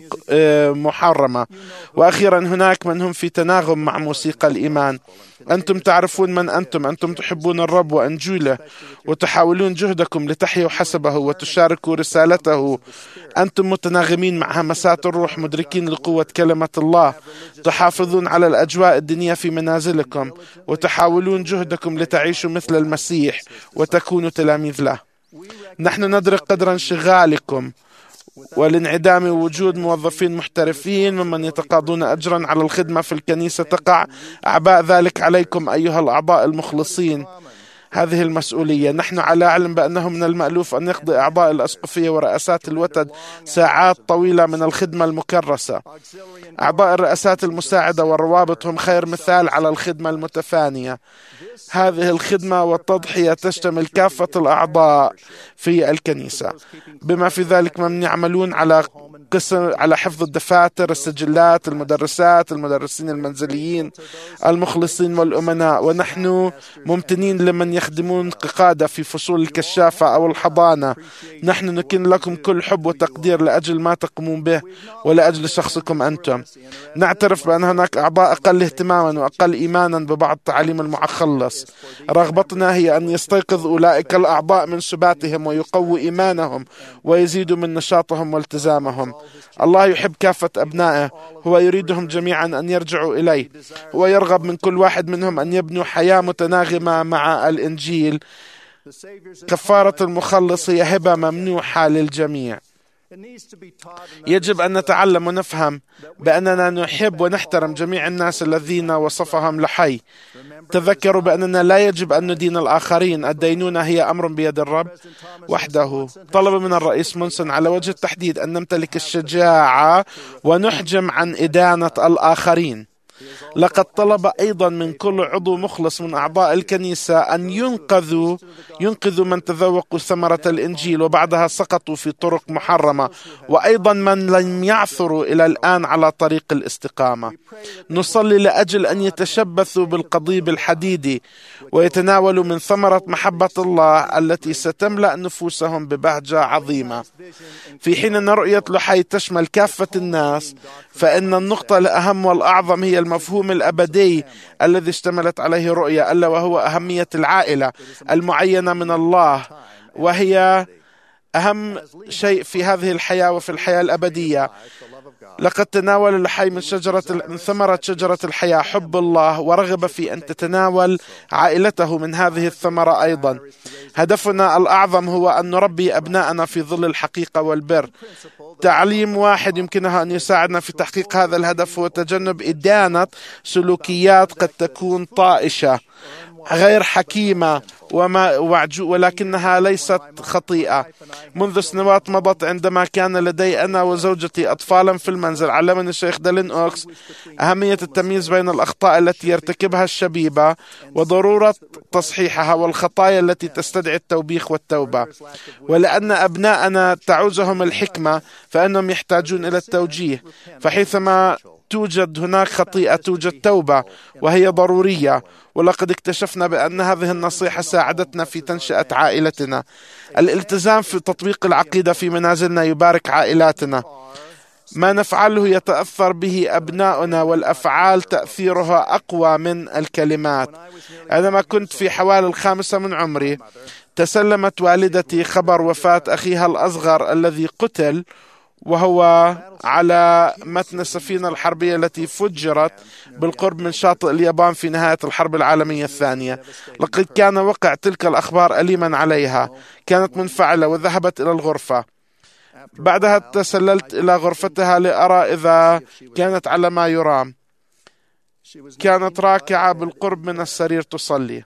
محرمة. وأخيرا هناك من هم في تناغم مع موسيقى الإيمان. أنتم تعرفون من أنتم. أنتم تحبون الرب وأنجيله وتحاولون جهدكم لتحيوا حسبه وتشاركوا رسالته. أنتم متناغمين مع همسات الروح، مدركين لقوة كلمة الله، تحافظون على الأجواء الدينية في منازلكم وتحاولون جهدكم لتعيشوا مثل المسيح وتكونوا تلاميذ له. نحن ندرك قدر انشغالكم والانعدام وجود موظفين محترفين ممن يتقاضون أجرا على الخدمة في الكنيسة. تقع أعباء ذلك عليكم أيها الأعضاء المخلصين. هذه المسؤولية. نحن على علم بأنه من المألوف أن يقضي أعضاء الأسقفية ورئاسات الوتد ساعات طويلة من الخدمة المكرسة. أعضاء الرئاسات المساعدة والروابط هم خير مثال على الخدمة المتفانية. هذه الخدمة والتضحية تشتمل كافة الأعضاء في الكنيسة، بما في ذلك من يعملون على قسم على حفظ الدفاتر، السجلات، المدرسات، المدرسين المنزليين، المخلصين والأمناء. ونحن ممتنين لمن يخدمون قادة في فصول الكشافة أو الحضانة. نحن نكن لكم كل حب وتقدير لأجل ما تقومون به ولأجل شخصكم أنتم. نعترف بأن هناك أعضاء أقل اهتماما وأقل إيمانا ببعض تعاليم المخلص. رغبتنا هي أن يستيقظ أولئك الأعضاء من سباتهم ويقوي إيمانهم ويزيدوا من نشاطهم والتزامهم. الله يحب كافة أبنائه، هو يريدهم جميعا أن يرجعوا إليه. هو يرغب من كل واحد منهم أن يبنوا حياة متناغمة مع الإنجيل. كفارة المخلص هي هبة ممنوحة للجميع. يجب أن نتعلم ونفهم بأننا نحب ونحترم جميع الناس الذين وصفهم لحي. تذكروا بأننا لا يجب أن ندين الآخرين. الدينونة هي أمر بيد الرب وحده. طلب من الرئيس مونسون على وجه التحديد أن نمتلك الشجاعة ونحجم عن إدانة الآخرين. لقد طلب أيضا من كل عضو مخلص من أعضاء الكنيسة أن ينقذوا ينقذوا من تذوقوا ثمرة الإنجيل وبعدها سقطوا في طرق محرمة، وأيضا من لم يعثروا إلى الآن على طريق الاستقامة. نصلي لأجل أن يتشبثوا بالقضيب الحديدي ويتناولوا من ثمرة محبة الله التي ستملأ نفوسهم ببهجة عظيمة. في حين أن رؤية لحي تشمل كافة الناس، فإن النقطة الأهم والأعظم هي المفهوم الأبدي الذي اشتملت عليه رؤية، ألا وهو أهمية العائلة المعينة من الله، وهي أهم شيء في هذه الحياة وفي الحياة الأبدية. لقد تناول الحي من شجرة من ثمرة شجرة الحياة حب الله، ورغب في أن تتناول عائلته من هذه الثمرة أيضا. هدفنا الأعظم هو أن نربي أبناءنا في ظل الحقيقة والبر. تعليم واحد يمكنها أن يساعدنا في تحقيق هذا الهدف هو تجنب إدانة سلوكيات قد تكون طائشة غير حكيمة وما ولكنها ليست خطيئة. منذ سنوات مضت عندما كان لدي أنا وزوجتي أطفالا في المنزل، علمني الشيخ دالين أوكس أهمية التمييز بين الأخطاء التي يرتكبها الشبيبة وضرورة تصحيحها والخطايا التي تستدعي التوبيخ والتوبة. ولأن أبناءنا تعوزهم الحكمة فإنهم يحتاجون إلى التوجيه، فحيثما توجد هناك خطيئة توجد توبة وهي ضرورية. ولقد اكتشفنا بأن هذه النصيحة ساعدتنا في تنشئة عائلتنا. الالتزام في تطبيق العقيدة في منازلنا يبارك عائلاتنا. ما نفعله يتأثر به أبناؤنا، والأفعال تأثيرها أقوى من الكلمات. عندما كنت في حوالي الخامسة من عمري، تسلمت والدتي خبر وفاة أخيها الأصغر الذي قتل وهو على متن السفينة الحربية التي فجرت بالقرب من شاطئ اليابان في نهاية الحرب العالمية الثانية. لقد كان وقع تلك الأخبار أليما عليها. كانت منفعلة وذهبت إلى الغرفة. بعدها تسللت إلى غرفتها لأرى إذا كانت على ما يرام. كانت راكعة بالقرب من السرير تصلي.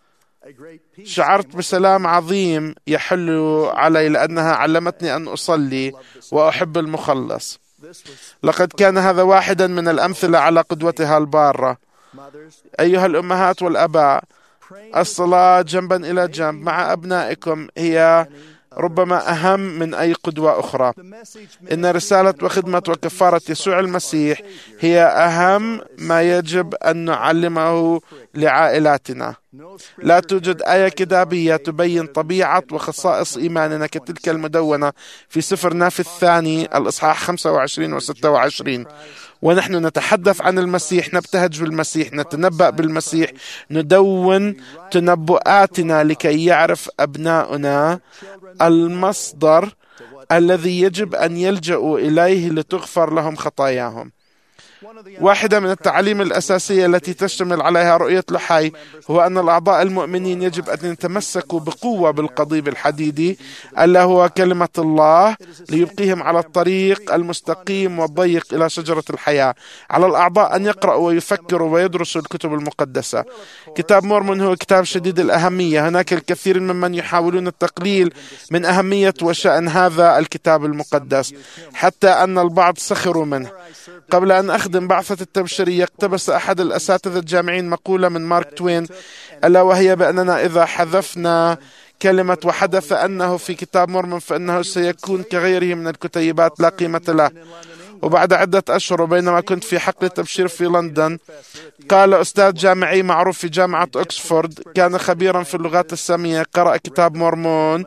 شعرت بسلام عظيم يحل علي لأنها علمتني أن أصلي وأحب المخلص. لقد كان هذا واحدا من الأمثلة على قدوتها البارة. أيها الأمهات والأباء، الصلاة جنبا إلى جنب مع أبنائكم هي ربما أهم من أي قدوة أخرى. إن رسالة وخدمة وكفارة يسوع المسيح هي أهم ما يجب أن نعلمه لعائلاتنا. لا توجد آية كتابية تبين طبيعة وخصائص إيماننا كتلك المدونة في سفر ناف الثاني الإصحاح خمسة وعشرين وستة وعشرين. ونحن نتحدث عن المسيح، نبتهج بالمسيح، نتنبأ بالمسيح، ندون تنبؤاتنا لكي يعرف أبناؤنا المصدر الذي يجب أن يلجأوا إليه لتغفر لهم خطاياهم. واحدة من التعاليم الأساسية التي تشتمل عليها رؤية لحي هو أن الأعضاء المؤمنين يجب أن يتمسكوا بقوة بالقضيب الحديدي ألا هو كلمة الله ليبقيهم على الطريق المستقيم والضيق إلى شجرة الحياة. على الأعضاء أن يقرأوا ويفكروا ويدرسوا الكتب المقدسة. كتاب مورمون هو كتاب شديد الأهمية. هناك الكثير ممن يحاولون التقليل من أهمية وشأن هذا الكتاب المقدس، حتى أن البعض سخروا منه. قبل أن أخدم بعثة التبشيرية اقتبس أحد الأساتذة الجامعيين مقولة من مارك توين، ألا وهي بأننا إذا حذفنا كلمة وحدث أنه في كتاب مورمون فإنه سيكون كغيره من الكتيبات لا قيمة له. وبعد عدة أشهر وبينما كنت في حقل التبشير في لندن، قال أستاذ جامعي معروف في جامعة أكسفورد كان خبيرا في اللغات السامية، قرأ كتاب مورمون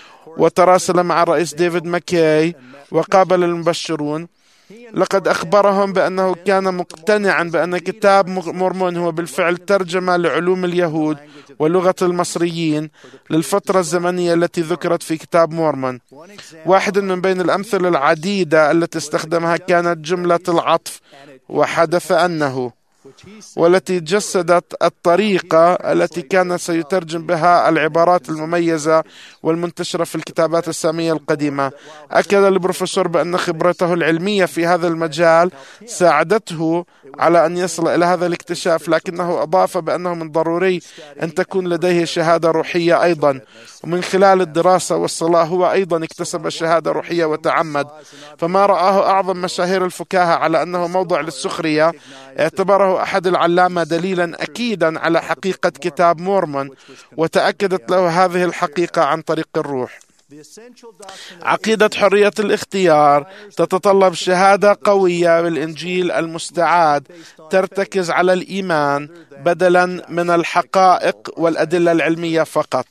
وتراسل مع الرئيس ديفيد ماكاي وقابل المبشرون. لقد أخبرهم بأنه كان مقتنعا بأن كتاب مورمون هو بالفعل ترجمة لعلوم اليهود ولغة المصريين للفترة الزمنية التي ذكرت في كتاب مورمون. واحد من بين الأمثلة العديدة التي استخدمها كانت جملة العطف وحدث أنه، والتي جسدت الطريقة التي كان سيترجم بها العبارات المميزة والمنتشرة في الكتابات السامية القديمة. أكد البروفيسور بأن خبرته العلمية في هذا المجال ساعدته على أن يصل إلى هذا الاكتشاف، لكنه أضاف بأنه من ضروري أن تكون لديه شهادة روحية أيضا، ومن خلال الدراسة والصلاة هو أيضا اكتسب شهادة روحية وتعمد. فما رآه أعظم مشاهير الفكاهة على أنه موضع للسخرية اعتبره أحد العلامة دليلا أكيدا على حقيقة كتاب مورمون، وتأكدت له هذه الحقيقة عن طريق الروح. عقيدة حرية الاختيار تتطلب شهادة قوية بالإنجيل المستعاد ترتكز على الإيمان بدلا من الحقائق والأدلة العلمية فقط.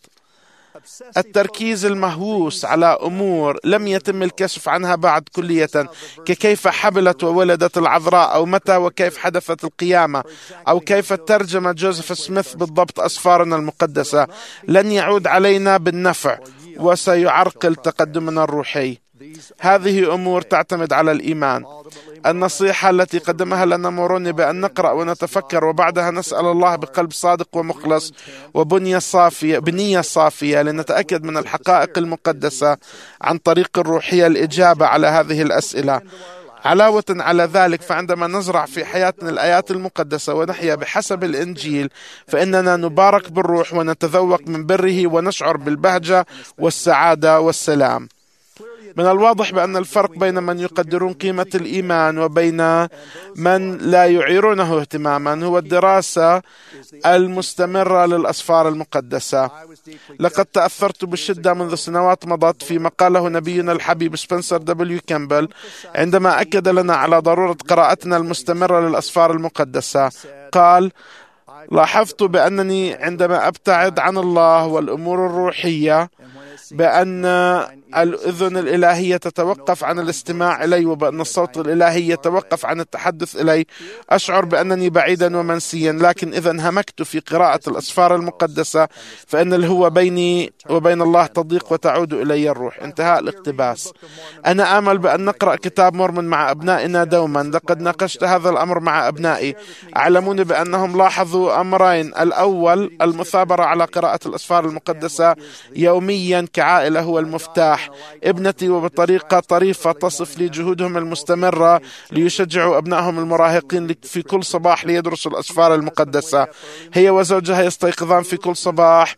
التركيز المهووس على أمور لم يتم الكشف عنها بعد كلية، ككيف حبلت وولدت العذراء، أو متى وكيف حدثت القيامة، أو كيف ترجم جوزيف سميث بالضبط أسفارنا المقدسة، لن يعود علينا بالنفع وسيعرقل تقدمنا الروحي. هذه أمور تعتمد على الإيمان. النصيحة التي قدمها لنا موروني بأن نقرأ ونتفكر وبعدها نسأل الله بقلب صادق ومخلص وبنية صافية بنية صافية لنتأكد من الحقائق المقدسة عن طريق الروحية الإجابة على هذه الأسئلة. علاوة على ذلك، فعندما نزرع في حياتنا الآيات المقدسة ونحيا بحسب الإنجيل فإننا نبارك بالروح ونتذوق من بره ونشعر بالبهجة والسعادة والسلام. من الواضح بأن الفرق بين من يقدرون قيمة الإيمان وبين من لا يعيرونه اهتماما هو الدراسة المستمرة للأسفار المقدسة. لقد تأثرت بشدة منذ سنوات مضت في مقاله نبينا الحبيب سبنسر دبليو كامبل عندما أكد لنا على ضرورة قراءتنا المستمرة للأسفار المقدسة. قال: لاحظت بأنني عندما أبتعد عن الله والأمور الروحية بأن الأذن الإلهية تتوقف عن الاستماع إلي، وبأن الصوت الإلهي يتوقف عن التحدث إلي، أشعر بأنني بعيدا ومنسيا. لكن إذا انهمكت في قراءة الأسفار المقدسة فإن الهوى بيني وبين الله تضيق وتعود إلي الروح. انتهاء الاقتباس. أنا آمل بأن نقرأ كتاب مورمون مع أبنائنا دوما. لقد ناقشت هذا الأمر مع أبنائي، أعلموني بأنهم لاحظوا أمرين: الأول، المثابرة على قراءة الأسفار المقدسة يوميا كعائلة هو المفتاح. ابنتي وبطريقة طريفة تصف لي جهودهم المستمرة ليشجعوا أبنائهم المراهقين في كل صباح ليدرسوا الأسفار المقدسة. هي وزوجها يستيقظان في كل صباح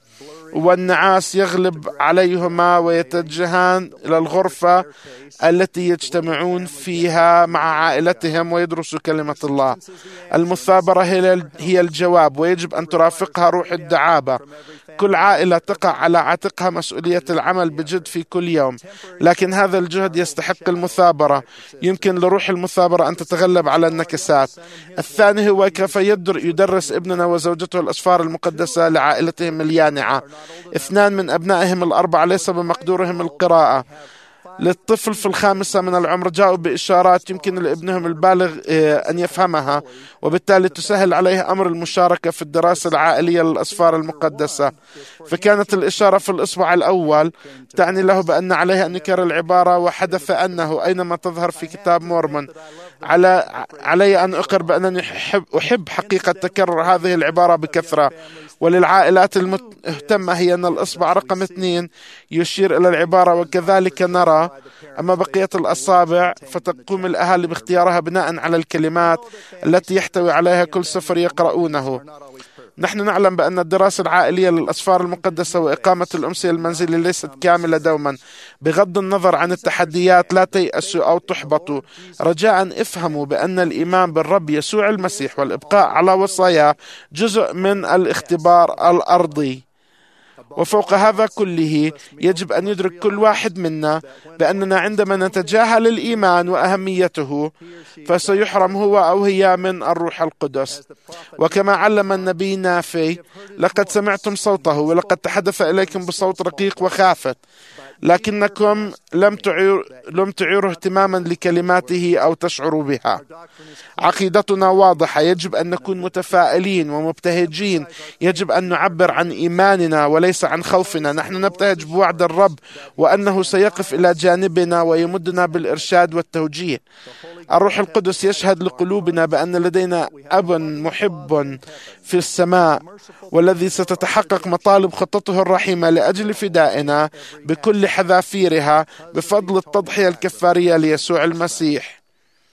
والنعاس يغلب عليهما ويتجهان إلى الغرفة التي يجتمعون فيها مع عائلتهم ويدرسوا كلمة الله. المثابرة هي الجواب، ويجب أن ترافقها روح الدعابة. كل عائلة تقع على عاتقها مسؤولية العمل بجد في كل يوم، لكن هذا الجهد يستحق المثابرة. يمكن لروح المثابرة أن تتغلب على النكسات. الثاني هو كيف يدرس ابننا وزوجته الأسفار المقدسة لعائلتهم اليانعة. اثنان من أبنائهم الأربعة ليس بمقدورهم القراءة. للطفل في الخامسة من العمر جاءوا بإشارات يمكن لابنهم البالغ أن يفهمها، وبالتالي تسهل عليه أمر المشاركة في الدراسة العائلية للأسفار المقدسة. فكانت الإشارة في الإصبع الأول تعني له بأن عليه أن يكرر العبارة وحدث أنه أينما تظهر في كتاب مورمون. على علي أن أقر بأنني أحب, أحب حقيقة تكرر هذه العبارة بكثرة. وللعائلات المهتمة هي أن الإصبع رقم اثنين يشير إلى العبارة وكذلك نرى. أما بقية الأصابع فتقوم الأهالي باختيارها بناء على الكلمات التي يحتوي عليها كل سفر يقرؤونه. نحن نعلم بأن الدراسة العائلية للأسفار المقدسة وإقامة الأمسية المنزلية ليست كاملة دوما. بغض النظر عن التحديات لا تيأسوا أو تحبطوا. رجاء افهموا بأن الإيمان بالرب يسوع المسيح والإبقاء على وصاياه جزء من الاختبار الأرضي. وفوق هذا كله يجب أن يدرك كل واحد منا بأننا عندما نتجاهل الإيمان وأهميته فسيحرم هو أو هي من الروح القدس. وكما علم النبي نافي: لقد سمعتم صوته ولقد تحدث إليكم بصوت رقيق وخافت، لكنكم لم تعيروا لم تعيروا اهتماما لكلماته أو تشعروا بها. عقيدتنا واضحة. يجب أن نكون متفائلين ومبتهجين. يجب أن نعبر عن إيماننا وليس عن خوفنا. نحن نبتهج بوعد الرب وأنه سيقف إلى جانبنا ويمدنا بالإرشاد والتوجيه. الروح القدس يشهد لقلوبنا بأن لدينا أب محب في السماء، والذي ستتحقق مطالب خطته الرحيمة لأجل فدائنا بكل حذافيرها بفضل التضحية الكفارية ليسوع المسيح.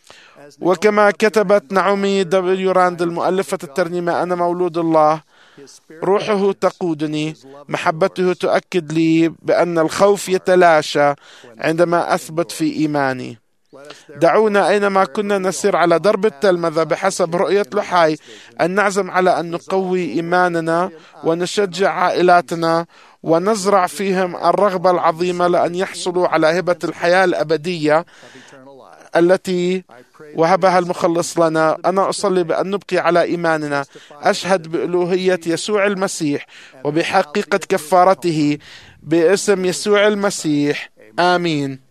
وكما كتبت نعومي دبليو راند المؤلفة الترنيمة: أنا مولود الله، روحه تقودني، محبته تؤكد لي بأن الخوف يتلاشى عندما أثبت في إيماني. دعونا أينما كنا نسير على درب التلمذة بحسب رؤية لحاي أن نعزم على أن نقوي إيماننا ونشجع عائلاتنا ونزرع فيهم الرغبة العظيمة لأن يحصلوا على هبة الحياة الأبدية التي وهبها المخلص لنا. أنا أصلي بأن نبقي على إيماننا. أشهد بألوهية يسوع المسيح وبحقيقة كفارته باسم يسوع المسيح. آمين.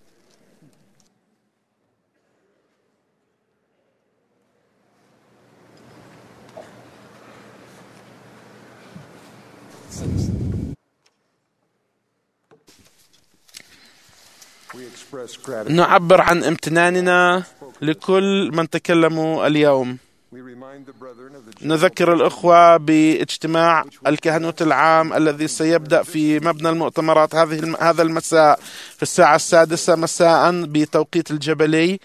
نعبر عن امتناننا لكل من تكلموا اليوم. نذكر الأخوة باجتماع الكهنوت العام الذي سيبدأ في مبنى المؤتمرات هذه هذا المساء في الساعة السادسة مساء بتوقيت الجبلي،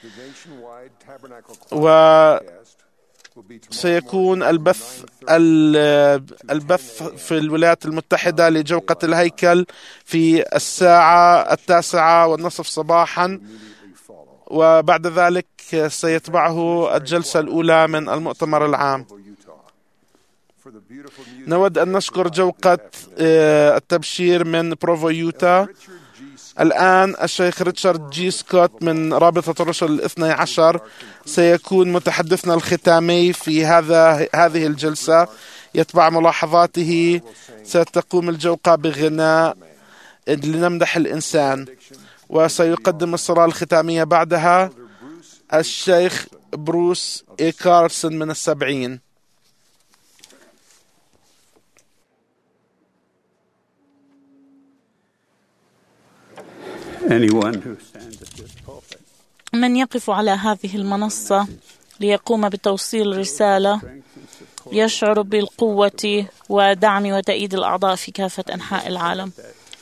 وسيكون البث البث في الولايات المتحدة لجوقة الهيكل في الساعة التاسعة والنصف صباحا، وبعد ذلك سيتبعه الجلسة الأولى من المؤتمر العام. نود أن نشكر جوقة التبشير من بروفو يوتا. الآن الشيخ ريتشارد جي سكوت من رابطة الرسل الاثني عشر سيكون متحدثنا الختامي في هذا هذه الجلسة. يتبع ملاحظاته ستقوم الجوقة بغناء لنمدح الإنسان، وسيقدم الصلاة الختامية بعدها الشيخ بروس إي كارسون من السبعين. من يقف على هذه المنصة ليقوم بتوصيل رسالة يشعر بالقوة ودعم وتأييد الأعضاء في كافة أنحاء العالم.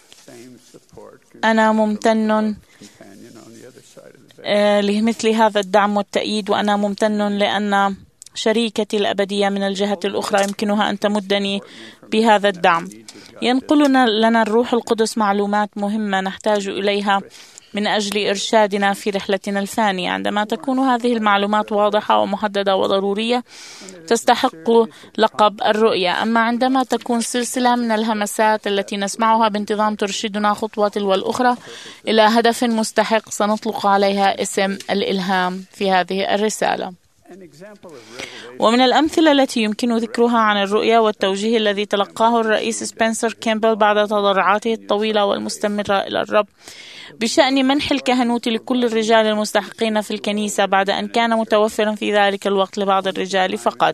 أنا ممتن لمثل هذا الدعم والتأييد، وأنا ممتن لأن شريكتي الأبدية من الجهة الأخرى يمكنها أن تمدني بهذا الدعم. ينقلنا لنا الروح القدس معلومات مهمة نحتاج إليها من أجل إرشادنا في رحلتنا الفانية. عندما تكون هذه المعلومات واضحة ومحددة وضرورية تستحق لقب الرؤية. أما عندما تكون سلسلة من الهمسات التي نسمعها بانتظام ترشدنا خطوة تلو الأخرى إلى هدف مستحق سنطلق عليها اسم الإلهام في هذه الرسالة. ومن الأمثلة التي يمكن ذكرها عن الرؤية والتوجيه الذي تلقاه الرئيس سبنسر كامبل بعد تضرعاته الطويلة والمستمرة إلى الرب بشأن منح الكهنوت لكل الرجال المستحقين في الكنيسة بعد أن كان متوفرا في ذلك الوقت لبعض الرجال فقط.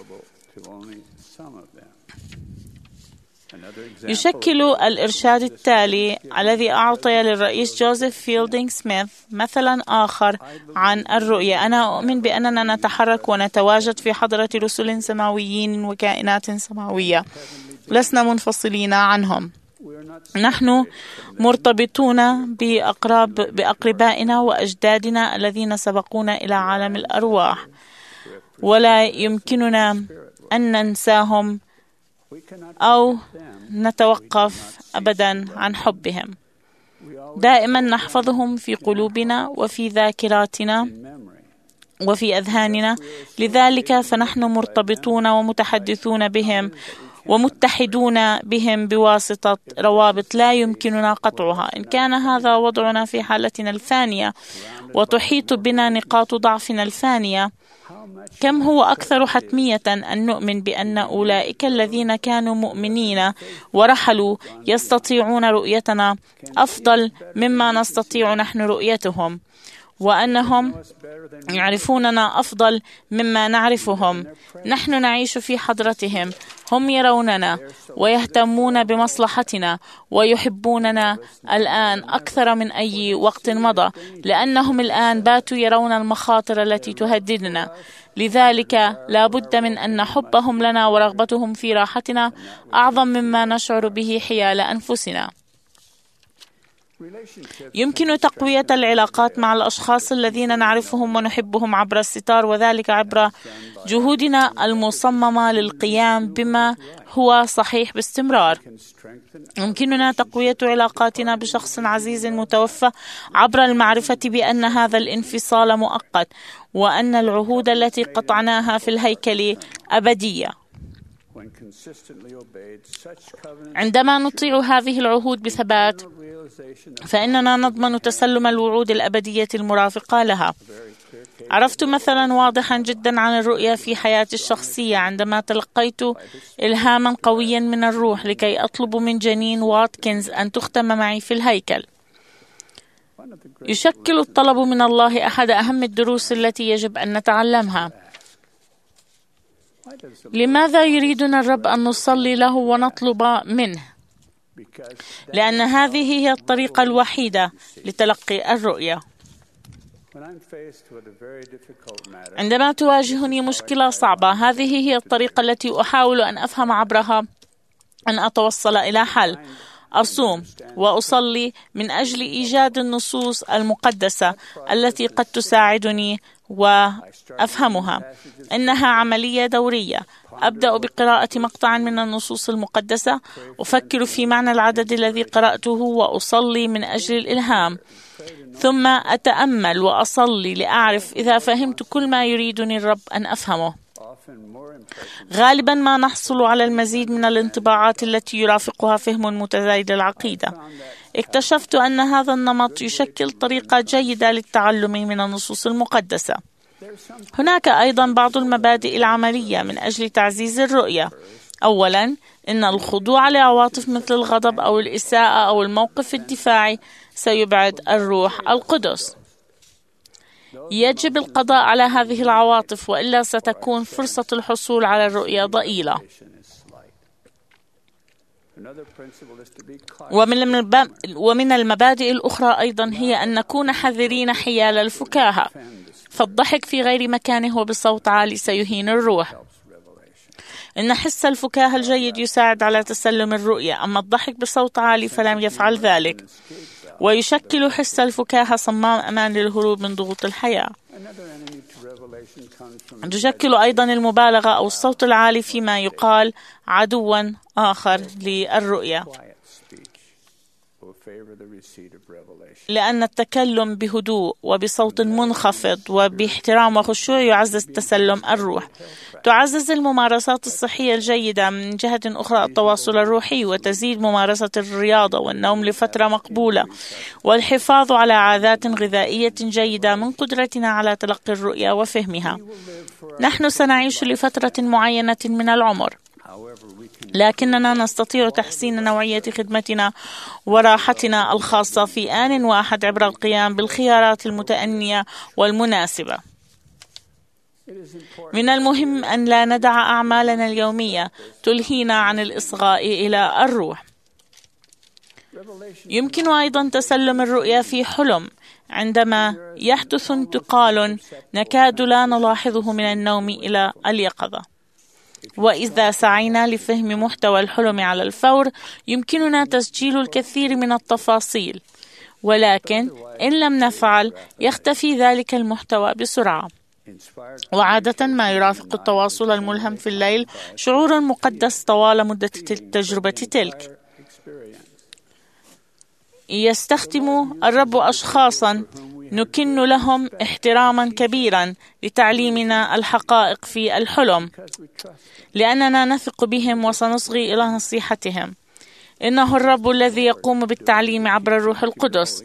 يشكل الإرشاد التالي الذي أعطي للرئيس جوزيف فيلدينغ سميث مثلا آخر عن الرؤية: أنا أؤمن بأننا نتحرك ونتواجد في حضرة رسل سماويين وكائنات سماوية، لسنا منفصلين عنهم. نحن مرتبطون بأقرب بأقربائنا وأجدادنا الذين سبقونا إلى عالم الأرواح، ولا يمكننا أن ننساهم أو نتوقف أبدا عن حبهم. دائما نحفظهم في قلوبنا وفي ذاكراتنا وفي أذهاننا، لذلك فنحن مرتبطون ومتحدثون بهم ومتحدون بهم بواسطة روابط لا يمكننا قطعها. إن كان هذا وضعنا في حالتنا الفانية وتحيط بنا نقاط ضعفنا الفانية، كم هو أكثر حتمية أن نؤمن بأن أولئك الذين كانوا مؤمنين ورحلوا يستطيعون رؤيتنا أفضل مما نستطيع نحن رؤيتهم، وأنهم يعرفوننا أفضل مما نعرفهم. نحن نعيش في حضرتهم، هم يروننا ويهتمون بمصلحتنا ويحبوننا الآن أكثر من أي وقت مضى، لأنهم الآن باتوا يرون المخاطر التي تهددنا. لذلك لا بد من أن حبهم لنا ورغبتهم في راحتنا أعظم مما نشعر به حيال أنفسنا. يمكن تقوية العلاقات مع الأشخاص الذين نعرفهم ونحبهم عبر الستار، وذلك عبر جهودنا المصممة للقيام بما هو صحيح باستمرار. يمكننا تقوية علاقاتنا بشخص عزيز متوفى عبر المعرفة بأن هذا الانفصال مؤقت، وأن العهود التي قطعناها في الهيكل أبدية. عندما نطيع هذه العهود بثبات فإننا نضمن تسلم الوعود الأبدية المرافقة لها. عرفت مثلا واضحا جدا عن الرؤية في حياتي الشخصية عندما تلقيت إلهاما قويا من الروح لكي أطلب من جنين واتكنز أن تختم معي في الهيكل. يشكل الطلب من الله أحد أهم الدروس التي يجب أن نتعلمها. لماذا يريدنا الرب أن نصلي له ونطلب منه؟ لأن هذه هي الطريقة الوحيدة لتلقي الرؤية. عندما تواجهني مشكلة صعبة، هذه هي الطريقة التي أحاول أن أفهم عبرها أن أتوصل إلى حل. أصوم وأصلي من أجل إيجاد النصوص المقدسة التي قد تساعدني وأفهمها. إنها عملية دورية. أبدأ بقراءة مقطع من النصوص المقدسة، أفكر في معنى العدد الذي قرأته وأصلي من أجل الإلهام، ثم أتأمل وأصلي لأعرف إذا فهمت كل ما يريدني الرب أن أفهمه. غالبا ما نحصل على المزيد من الانطباعات التي يرافقها فهم متزايد العقيدة. اكتشفت أن هذا النمط يشكل طريقة جيدة للتعلم من النصوص المقدسة. هناك أيضا بعض المبادئ العملية من أجل تعزيز الرؤية. أولا، إن الخضوع لعواطف مثل الغضب أو الإساءة أو الموقف الدفاعي سيبعد الروح القدس. يجب القضاء على هذه العواطف، وإلا ستكون فرصة الحصول على الرؤية ضئيلة. ومن المبادئ الأخرى أيضا هي أن نكون حذرين حيال الفكاهة، فالضحك في غير مكانه وبصوت عالي سيهين الروح. إن حس الفكاهة الجيد يساعد على تسلم الرؤية، أما الضحك بصوت عالي فلم يفعل ذلك، ويشكل حس الفكاهة صمام أمان للهروب من ضغوط الحياة. تشكل أيضا المبالغة أو الصوت العالي فيما يقال عدوا آخر للرؤية، لأن التكلم بهدوء وبصوت منخفض وباحترام وخشوع يعزز تسلم الروح. تعزز الممارسات الصحية الجيدة من جهة أخرى التواصل الروحي، وتزيد ممارسة الرياضة والنوم لفترة مقبولة والحفاظ على عادات غذائية جيدة من قدرتنا على تلقي الرؤية وفهمها. نحن سنعيش لفترة معينة من العمر، لكننا نستطيع تحسين نوعية خدمتنا وراحتنا الخاصة في آن واحد عبر القيام بالخيارات المتأنية والمناسبة. من المهم أن لا ندع أعمالنا اليومية تلهينا عن الإصغاء إلى الروح. يمكن أيضا تسلم الرؤية في حلم، عندما يحدث انتقال نكاد لا نلاحظه من النوم إلى اليقظة. وإذا سعينا لفهم محتوى الحلم على الفور يمكننا تسجيل الكثير من التفاصيل، ولكن إن لم نفعل يختفي ذلك المحتوى بسرعة. وعادة ما يرافق التواصل الملهم في الليل شعور مقدس طوال مدة التجربة تلك. يستخدم الرب أشخاصا نكن لهم احتراما كبيرا لتعليمنا الحقائق في الحلم، لأننا نثق بهم وسنصغي إلى نصيحتهم. إنه الرب الذي يقوم بالتعليم عبر الروح القدس،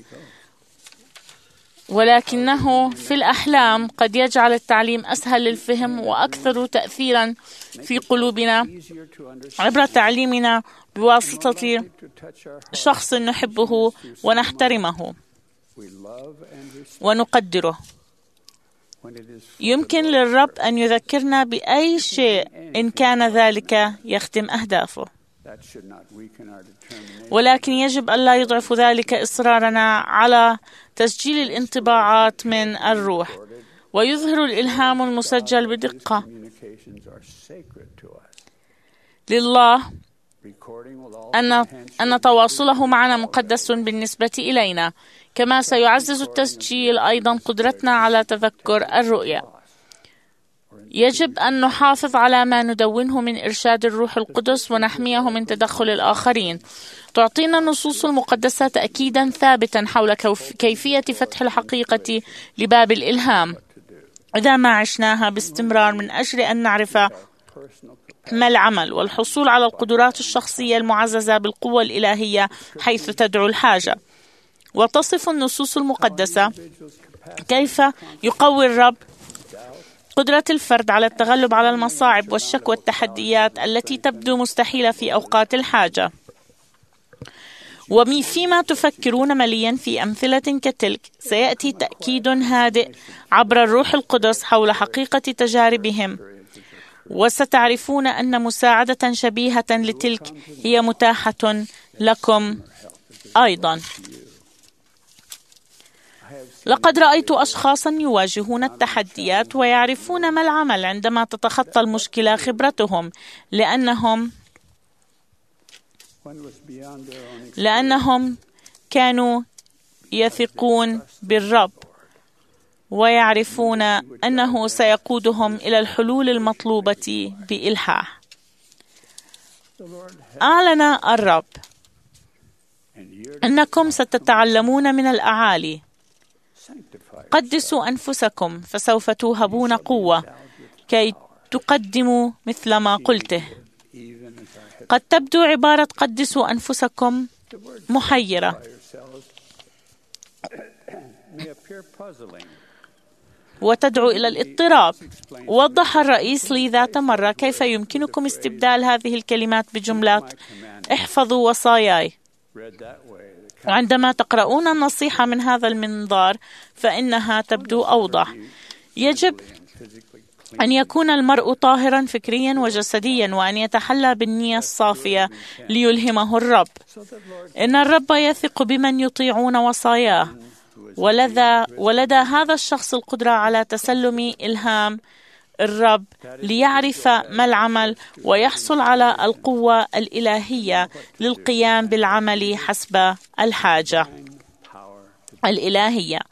ولكنه في الأحلام قد يجعل التعليم أسهل للفهم وأكثر تأثيرا في قلوبنا عبر تعليمنا بواسطة شخص نحبه ونحترمه ونقدره. يمكن للرب أن يذكرنا بأي شيء إن كان ذلك يخدم أهدافه، ولكن يجب أن لا يضعف ذلك إصرارنا على تسجيل الانطباعات من الروح. ويظهر الإلهام المسجل بدقة لله أن أن تواصله معنا مقدس بالنسبة إلينا، كما سيعزز التسجيل أيضا قدرتنا على تذكر الرؤيا. يجب أن نحافظ على ما ندونه من إرشاد الروح القدس ونحميه من تدخل الآخرين. تعطينا النصوص المقدسة تأكيدا ثابتا حول كيفية فتح الحقيقة لباب الإلهام إذا ما عشناها باستمرار من أجل أن نعرف ما العمل والحصول على القدرات الشخصية المعززة بالقوة الإلهية حيث تدعو الحاجة. وتصف النصوص المقدسة كيف يقوي الرب قدرة الفرد على التغلب على المصاعب والشك والتحديات التي تبدو مستحيلة في أوقات الحاجة. وفيما تفكرون مليا في أمثلة كتلك سيأتي تأكيد هادئ عبر الروح القدس حول حقيقة تجاربهم، وستعرفون أن مساعدة شبيهة لتلك هي متاحة لكم أيضا. لقد رأيت أشخاصا يواجهون التحديات ويعرفون ما العمل عندما تتخطى المشكلة خبرتهم، لأنهم لأنهم كانوا يثقون بالرب ويعرفون أنه سيقودهم إلى الحلول المطلوبة بإلحاح. أعلن الرب أنكم ستتعلمون من الأعالي. قدسوا أنفسكم فسوف توهبون قوة كي تقدموا مثل ما قلته. قد تبدو عبارة قدسوا أنفسكم محيرة، وتدعو إلى الاضطراب. وضح الرئيس لي ذات مرة كيف يمكنكم استبدال هذه الكلمات بجملة احفظوا وصاياي. وعندما تقرؤون النصيحة من هذا المنظار فإنها تبدو أوضح. يجب أن يكون المرء طاهرا فكريا وجسديا، وأن يتحلى بالنية الصافية ليلهمه الرب. إن الرب يثق بمن يطيعون وصاياه، ولدى, ولدى هذا الشخص القدرة على تسلم إلهام الرب ليعرف ما العمل ويحصل على القوة الإلهية للقيام بالعمل حسب الحاجة الإلهية.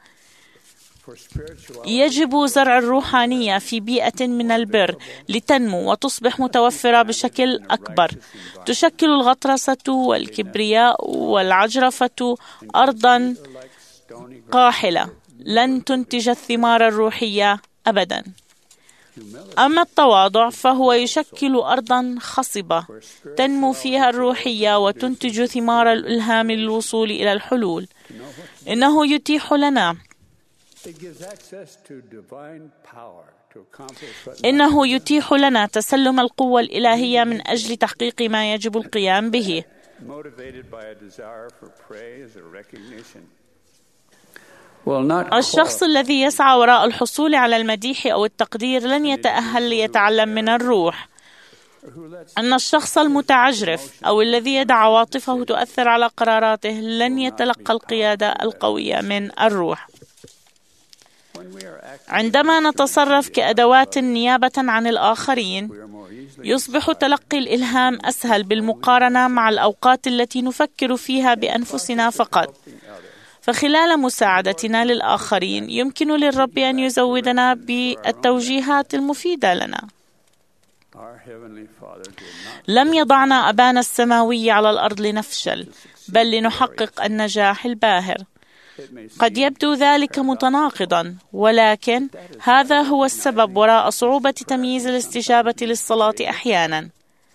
يجب زرع الروحانية في بيئة من البر لتنمو وتصبح متوفرة بشكل أكبر. تشكل الغطرسة والكبرياء والعجرفة أرضا قاحلة لن تنتج الثمار الروحية أبدا. أما التواضع فهو يشكل أرضا خصبة تنمو فيها الروحية وتنتج ثمار الإلهام للوصول إلى الحلول. إنه يتيح لنا إنه يتيح لنا تسلم القوة الإلهية من أجل تحقيق ما يجب القيام به. الشخص الذي يسعى وراء الحصول على المديح أو التقدير لن يتأهل ليتعلم من الروح. أن الشخص المتعجرف أو الذي يدع عواطفه تؤثر على قراراته لن يتلقى القيادة القوية من الروح. عندما نتصرف كأدوات نيابة عن الآخرين يصبح تلقي الإلهام أسهل بالمقارنة مع الأوقات التي نفكر فيها بأنفسنا فقط. فخلال مساعدتنا للآخرين يمكن للرب أن يزودنا بالتوجيهات المفيدة لنا. لم يضعنا أبانا السماوي على الأرض لنفشل بل لنحقق النجاح الباهر. قد يبدو ذلك متناقضا، ولكن هذا هو السبب وراء صعوبة تمييز الاستجابة للصلاة أحيانا.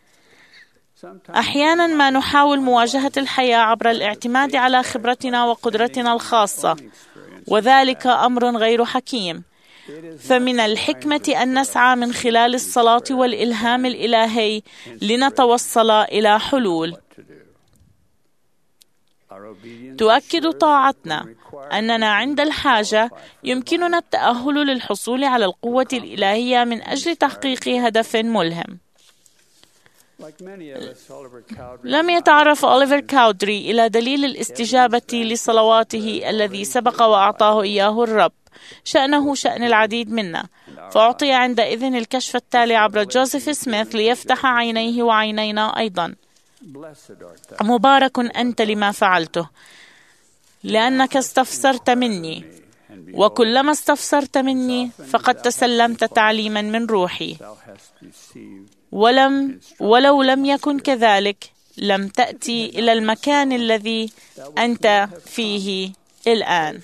أحيانا ما نحاول مواجهة الحياة عبر الاعتماد على خبرتنا وقدرتنا الخاصة، وذلك أمر غير حكيم. فمن الحكمة أن نسعى من خلال الصلاة والإلهام الإلهي لنتوصل إلى حلول. تؤكد طاعتنا أننا عند الحاجة يمكننا التأهل للحصول على القوة الإلهية من أجل تحقيق هدف ملهم. لم يتعرف أوليفر كاودري إلى دليل الاستجابة لصلواته الذي سبق وأعطاه إياه الرب. شأنه شأن العديد منا، فأعطي عندئذ الكشف التالي عبر جوزيف سميث ليفتح عينيه وعينينا أيضا. مبارك أنت لما فعلته، لأنك استفسرت مني، وكلما استفسرت مني فقد تسلمت تعليما من روحي. ولم ولو لم يكن كذلك لم تأتي إلى المكان الذي أنت فيه الآن.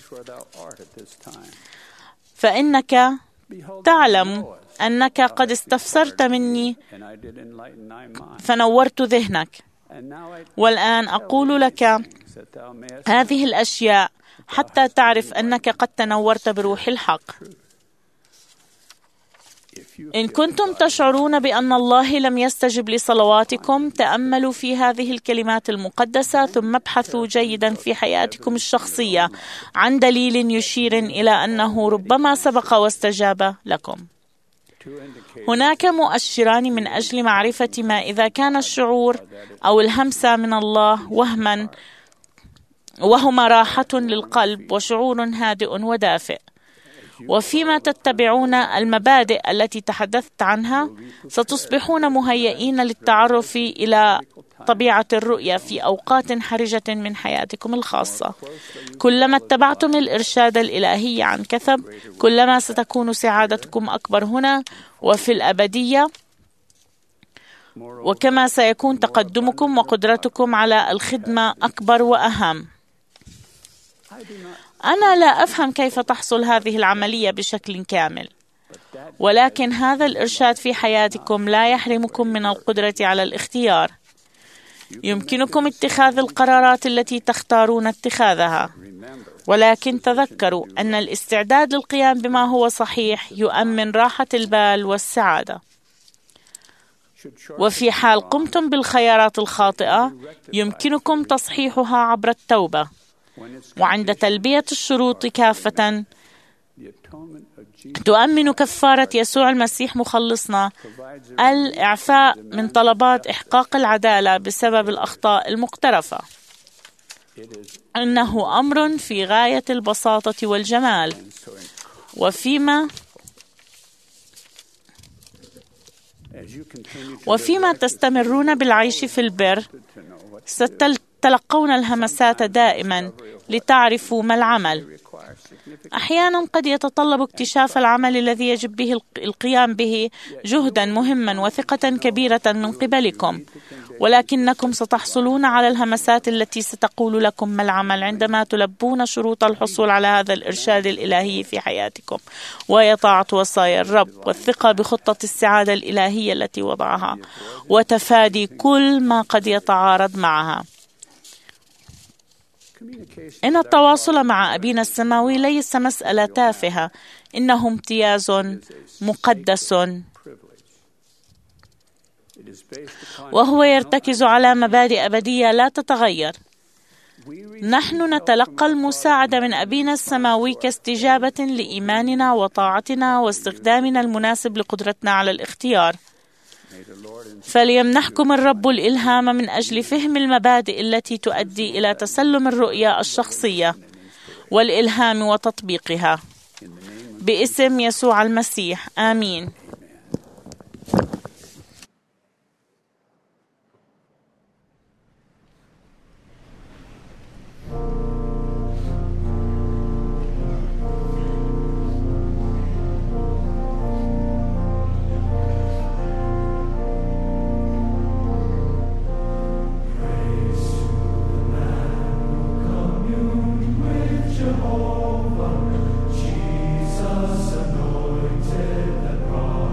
فإنك تعلم أنك قد استفسرت مني فنورت ذهنك، والآن أقول لك هذه الأشياء حتى تعرف أنك قد تنورت بروح الحق. إن كنتم تشعرون بأن الله لم يستجب لصلواتكم، تأملوا في هذه الكلمات المقدسة ثم ابحثوا جيدا في حياتكم الشخصية عن دليل يشير إلى أنه ربما سبق واستجاب لكم. هناك مؤشران من أجل معرفة ما إذا كان الشعور أو الهمسة من الله وهما، وهما راحة للقلب وشعور هادئ ودافئ. وفيما تتبعون المبادئ التي تحدثت عنها ستصبحون مهيئين للتعرف إلى طبيعة الرؤية في أوقات حرجة من حياتكم الخاصة. كلما اتبعتم الإرشاد الإلهي عن كثب كلما ستكون سعادتكم أكبر هنا وفي الأبدية، وكما سيكون تقدمكم وقدرتكم على الخدمة أكبر وأهم. أنا لا أفهم كيف تحصل هذه العملية بشكل كامل، ولكن هذا الإرشاد في حياتكم لا يحرمكم من القدرة على الاختيار. يمكنكم اتخاذ القرارات التي تختارون اتخاذها، ولكن تذكروا أن الاستعداد للقيام بما هو صحيح يؤمن راحة البال والسعادة. وفي حال قمتم بالخيارات الخاطئة يمكنكم تصحيحها عبر التوبة، وعند تلبية الشروط كافة تؤمن كفارة يسوع المسيح مخلصنا الإعفاء من طلبات إحقاق العدالة بسبب الأخطاء المقترفة. إنه أمر في غاية البساطة والجمال. وفيما وفيما تستمرون بالعيش في البر ستتلقون الهمسات دائما لتعرفوا ما العمل. أحيانا قد يتطلب اكتشاف العمل الذي يجب به القيام به جهدا مهما وثقة كبيرة من قبلكم، ولكنكم ستحصلون على الهمسات التي ستقول لكم ما العمل عندما تلبون شروط الحصول على هذا الإرشاد الإلهي في حياتكم، وهي طاعة وصايا الرب والثقة بخطة السعادة الإلهية التي وضعها وتفادي كل ما قد يتعارض معها. إن التواصل مع أبينا السماوي ليس مسألة تافهة، إنه امتياز مقدس، وهو يرتكز على مبادئ أبدية لا تتغير. نحن نتلقى المساعدة من أبينا السماوي كاستجابة لإيماننا وطاعتنا واستخدامنا المناسب لقدرتنا على الاختيار. فليمنحكم الرب الإلهام من أجل فهم المبادئ التي تؤدي إلى تسلم الرؤية الشخصية والإلهام وتطبيقها. باسم يسوع المسيح، آمين. Jehovah, Jesus anointed the cross.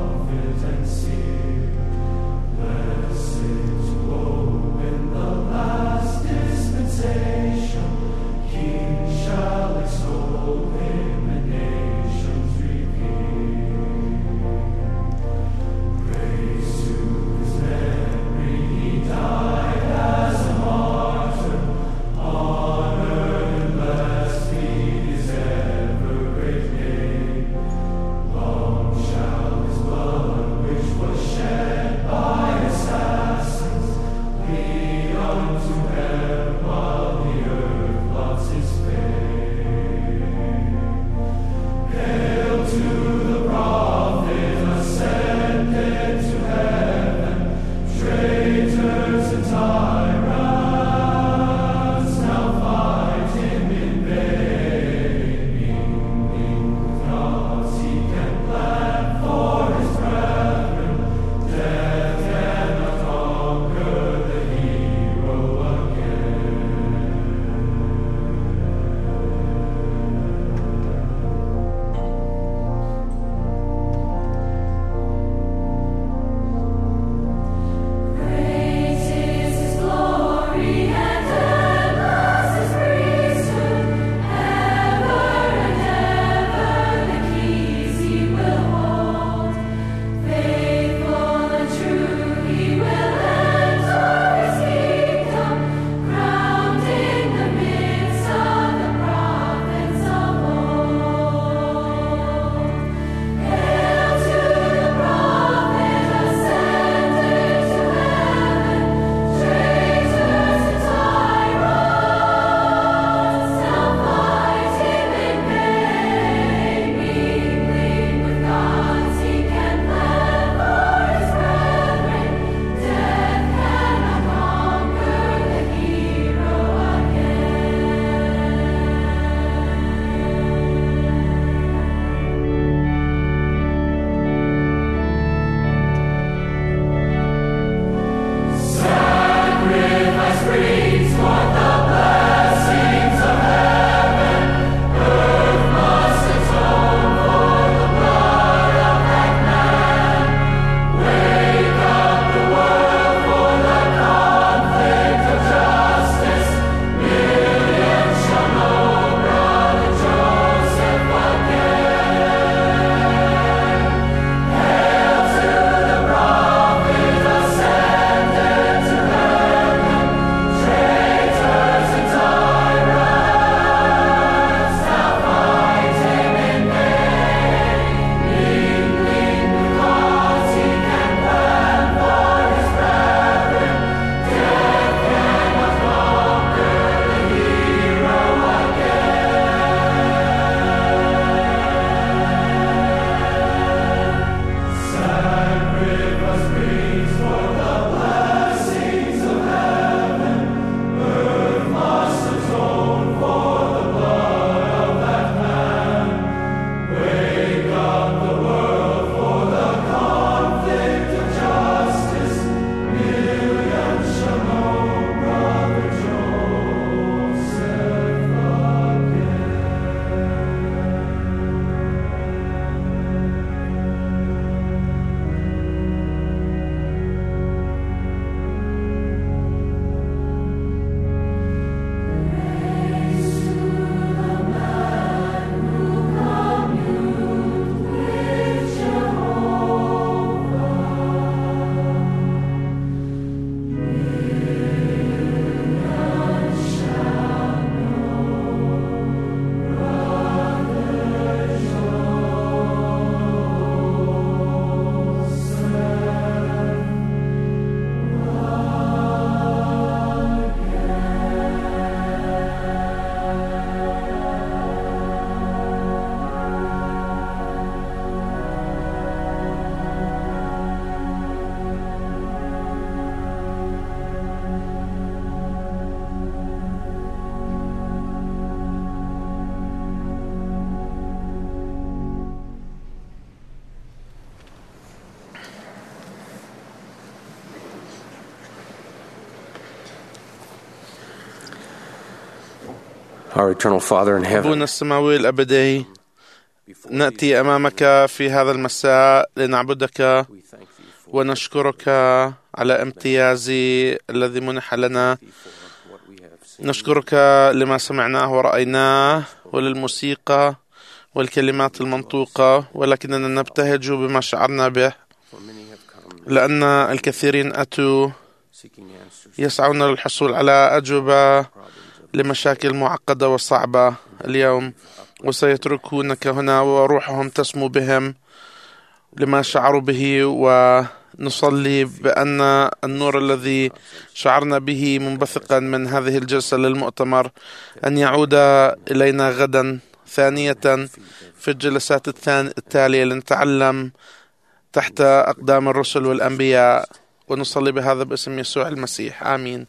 Our eternal Father in heaven, أبونا السماوي الأبدي، نأتي أمامك في هذا المساء لنعبدك ونشكرك على امتياز الذي منح لنا. نشكرك لما سمعناه ورأيناه وللموسيقى والكلمات المنطوقة، ولكننا نبتهج بما شعرنا به، لأن الكثيرين أتوا يسعون للحصول على أجوبة لمشاكل معقدة وصعبة اليوم، وسيتركونك هنا وروحهم تسمو بهم لما شعروا به. ونصلي بأن النور الذي شعرنا به منبثقا من هذه الجلسة للمؤتمر أن يعود إلينا غدا ثانية في الجلسات التالية لنتعلم تحت أقدام الرسل والأنبياء. ونصلي بهذا باسم يسوع المسيح، آمين.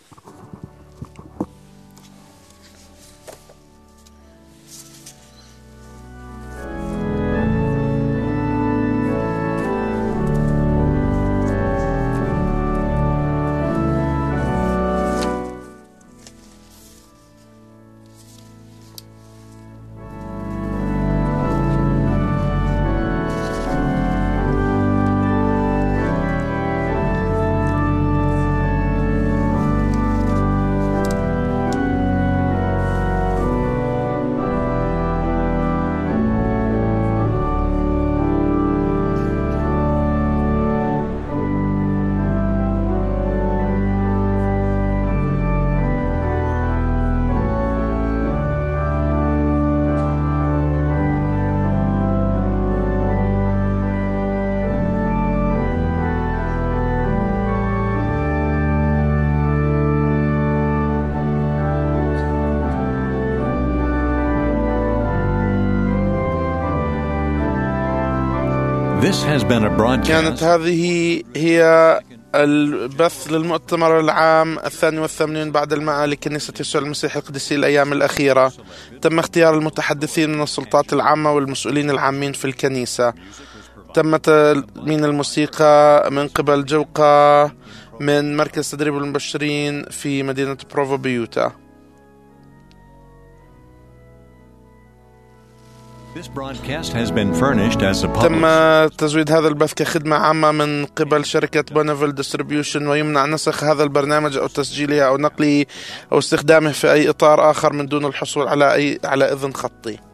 This has been a broadcast. كانت هذه هي البث للمؤتمر العام الثاني والثمانين بعد المئة لكنيسة يسوع المسيح القديسي الأيام الأخيرة. تم اختيار المتحدثين من السلطات العامة والمسؤولين العامين في الكنيسة. تم تأمين الموسيقى من قبل جوقة من مركز تدريب المبشرين في مدينة بروفو بيوتا. This broadcast has been furnished as a تم public. تزويد هذا البث كخدمة عامة من قبل شركة بونيفيل ديستريبيوشن، ويمنع نسخ هذا البرنامج أو تسجيله أو نقله أو استخدامه في أي إطار آخر من دون الحصول على أي على إذن خطي.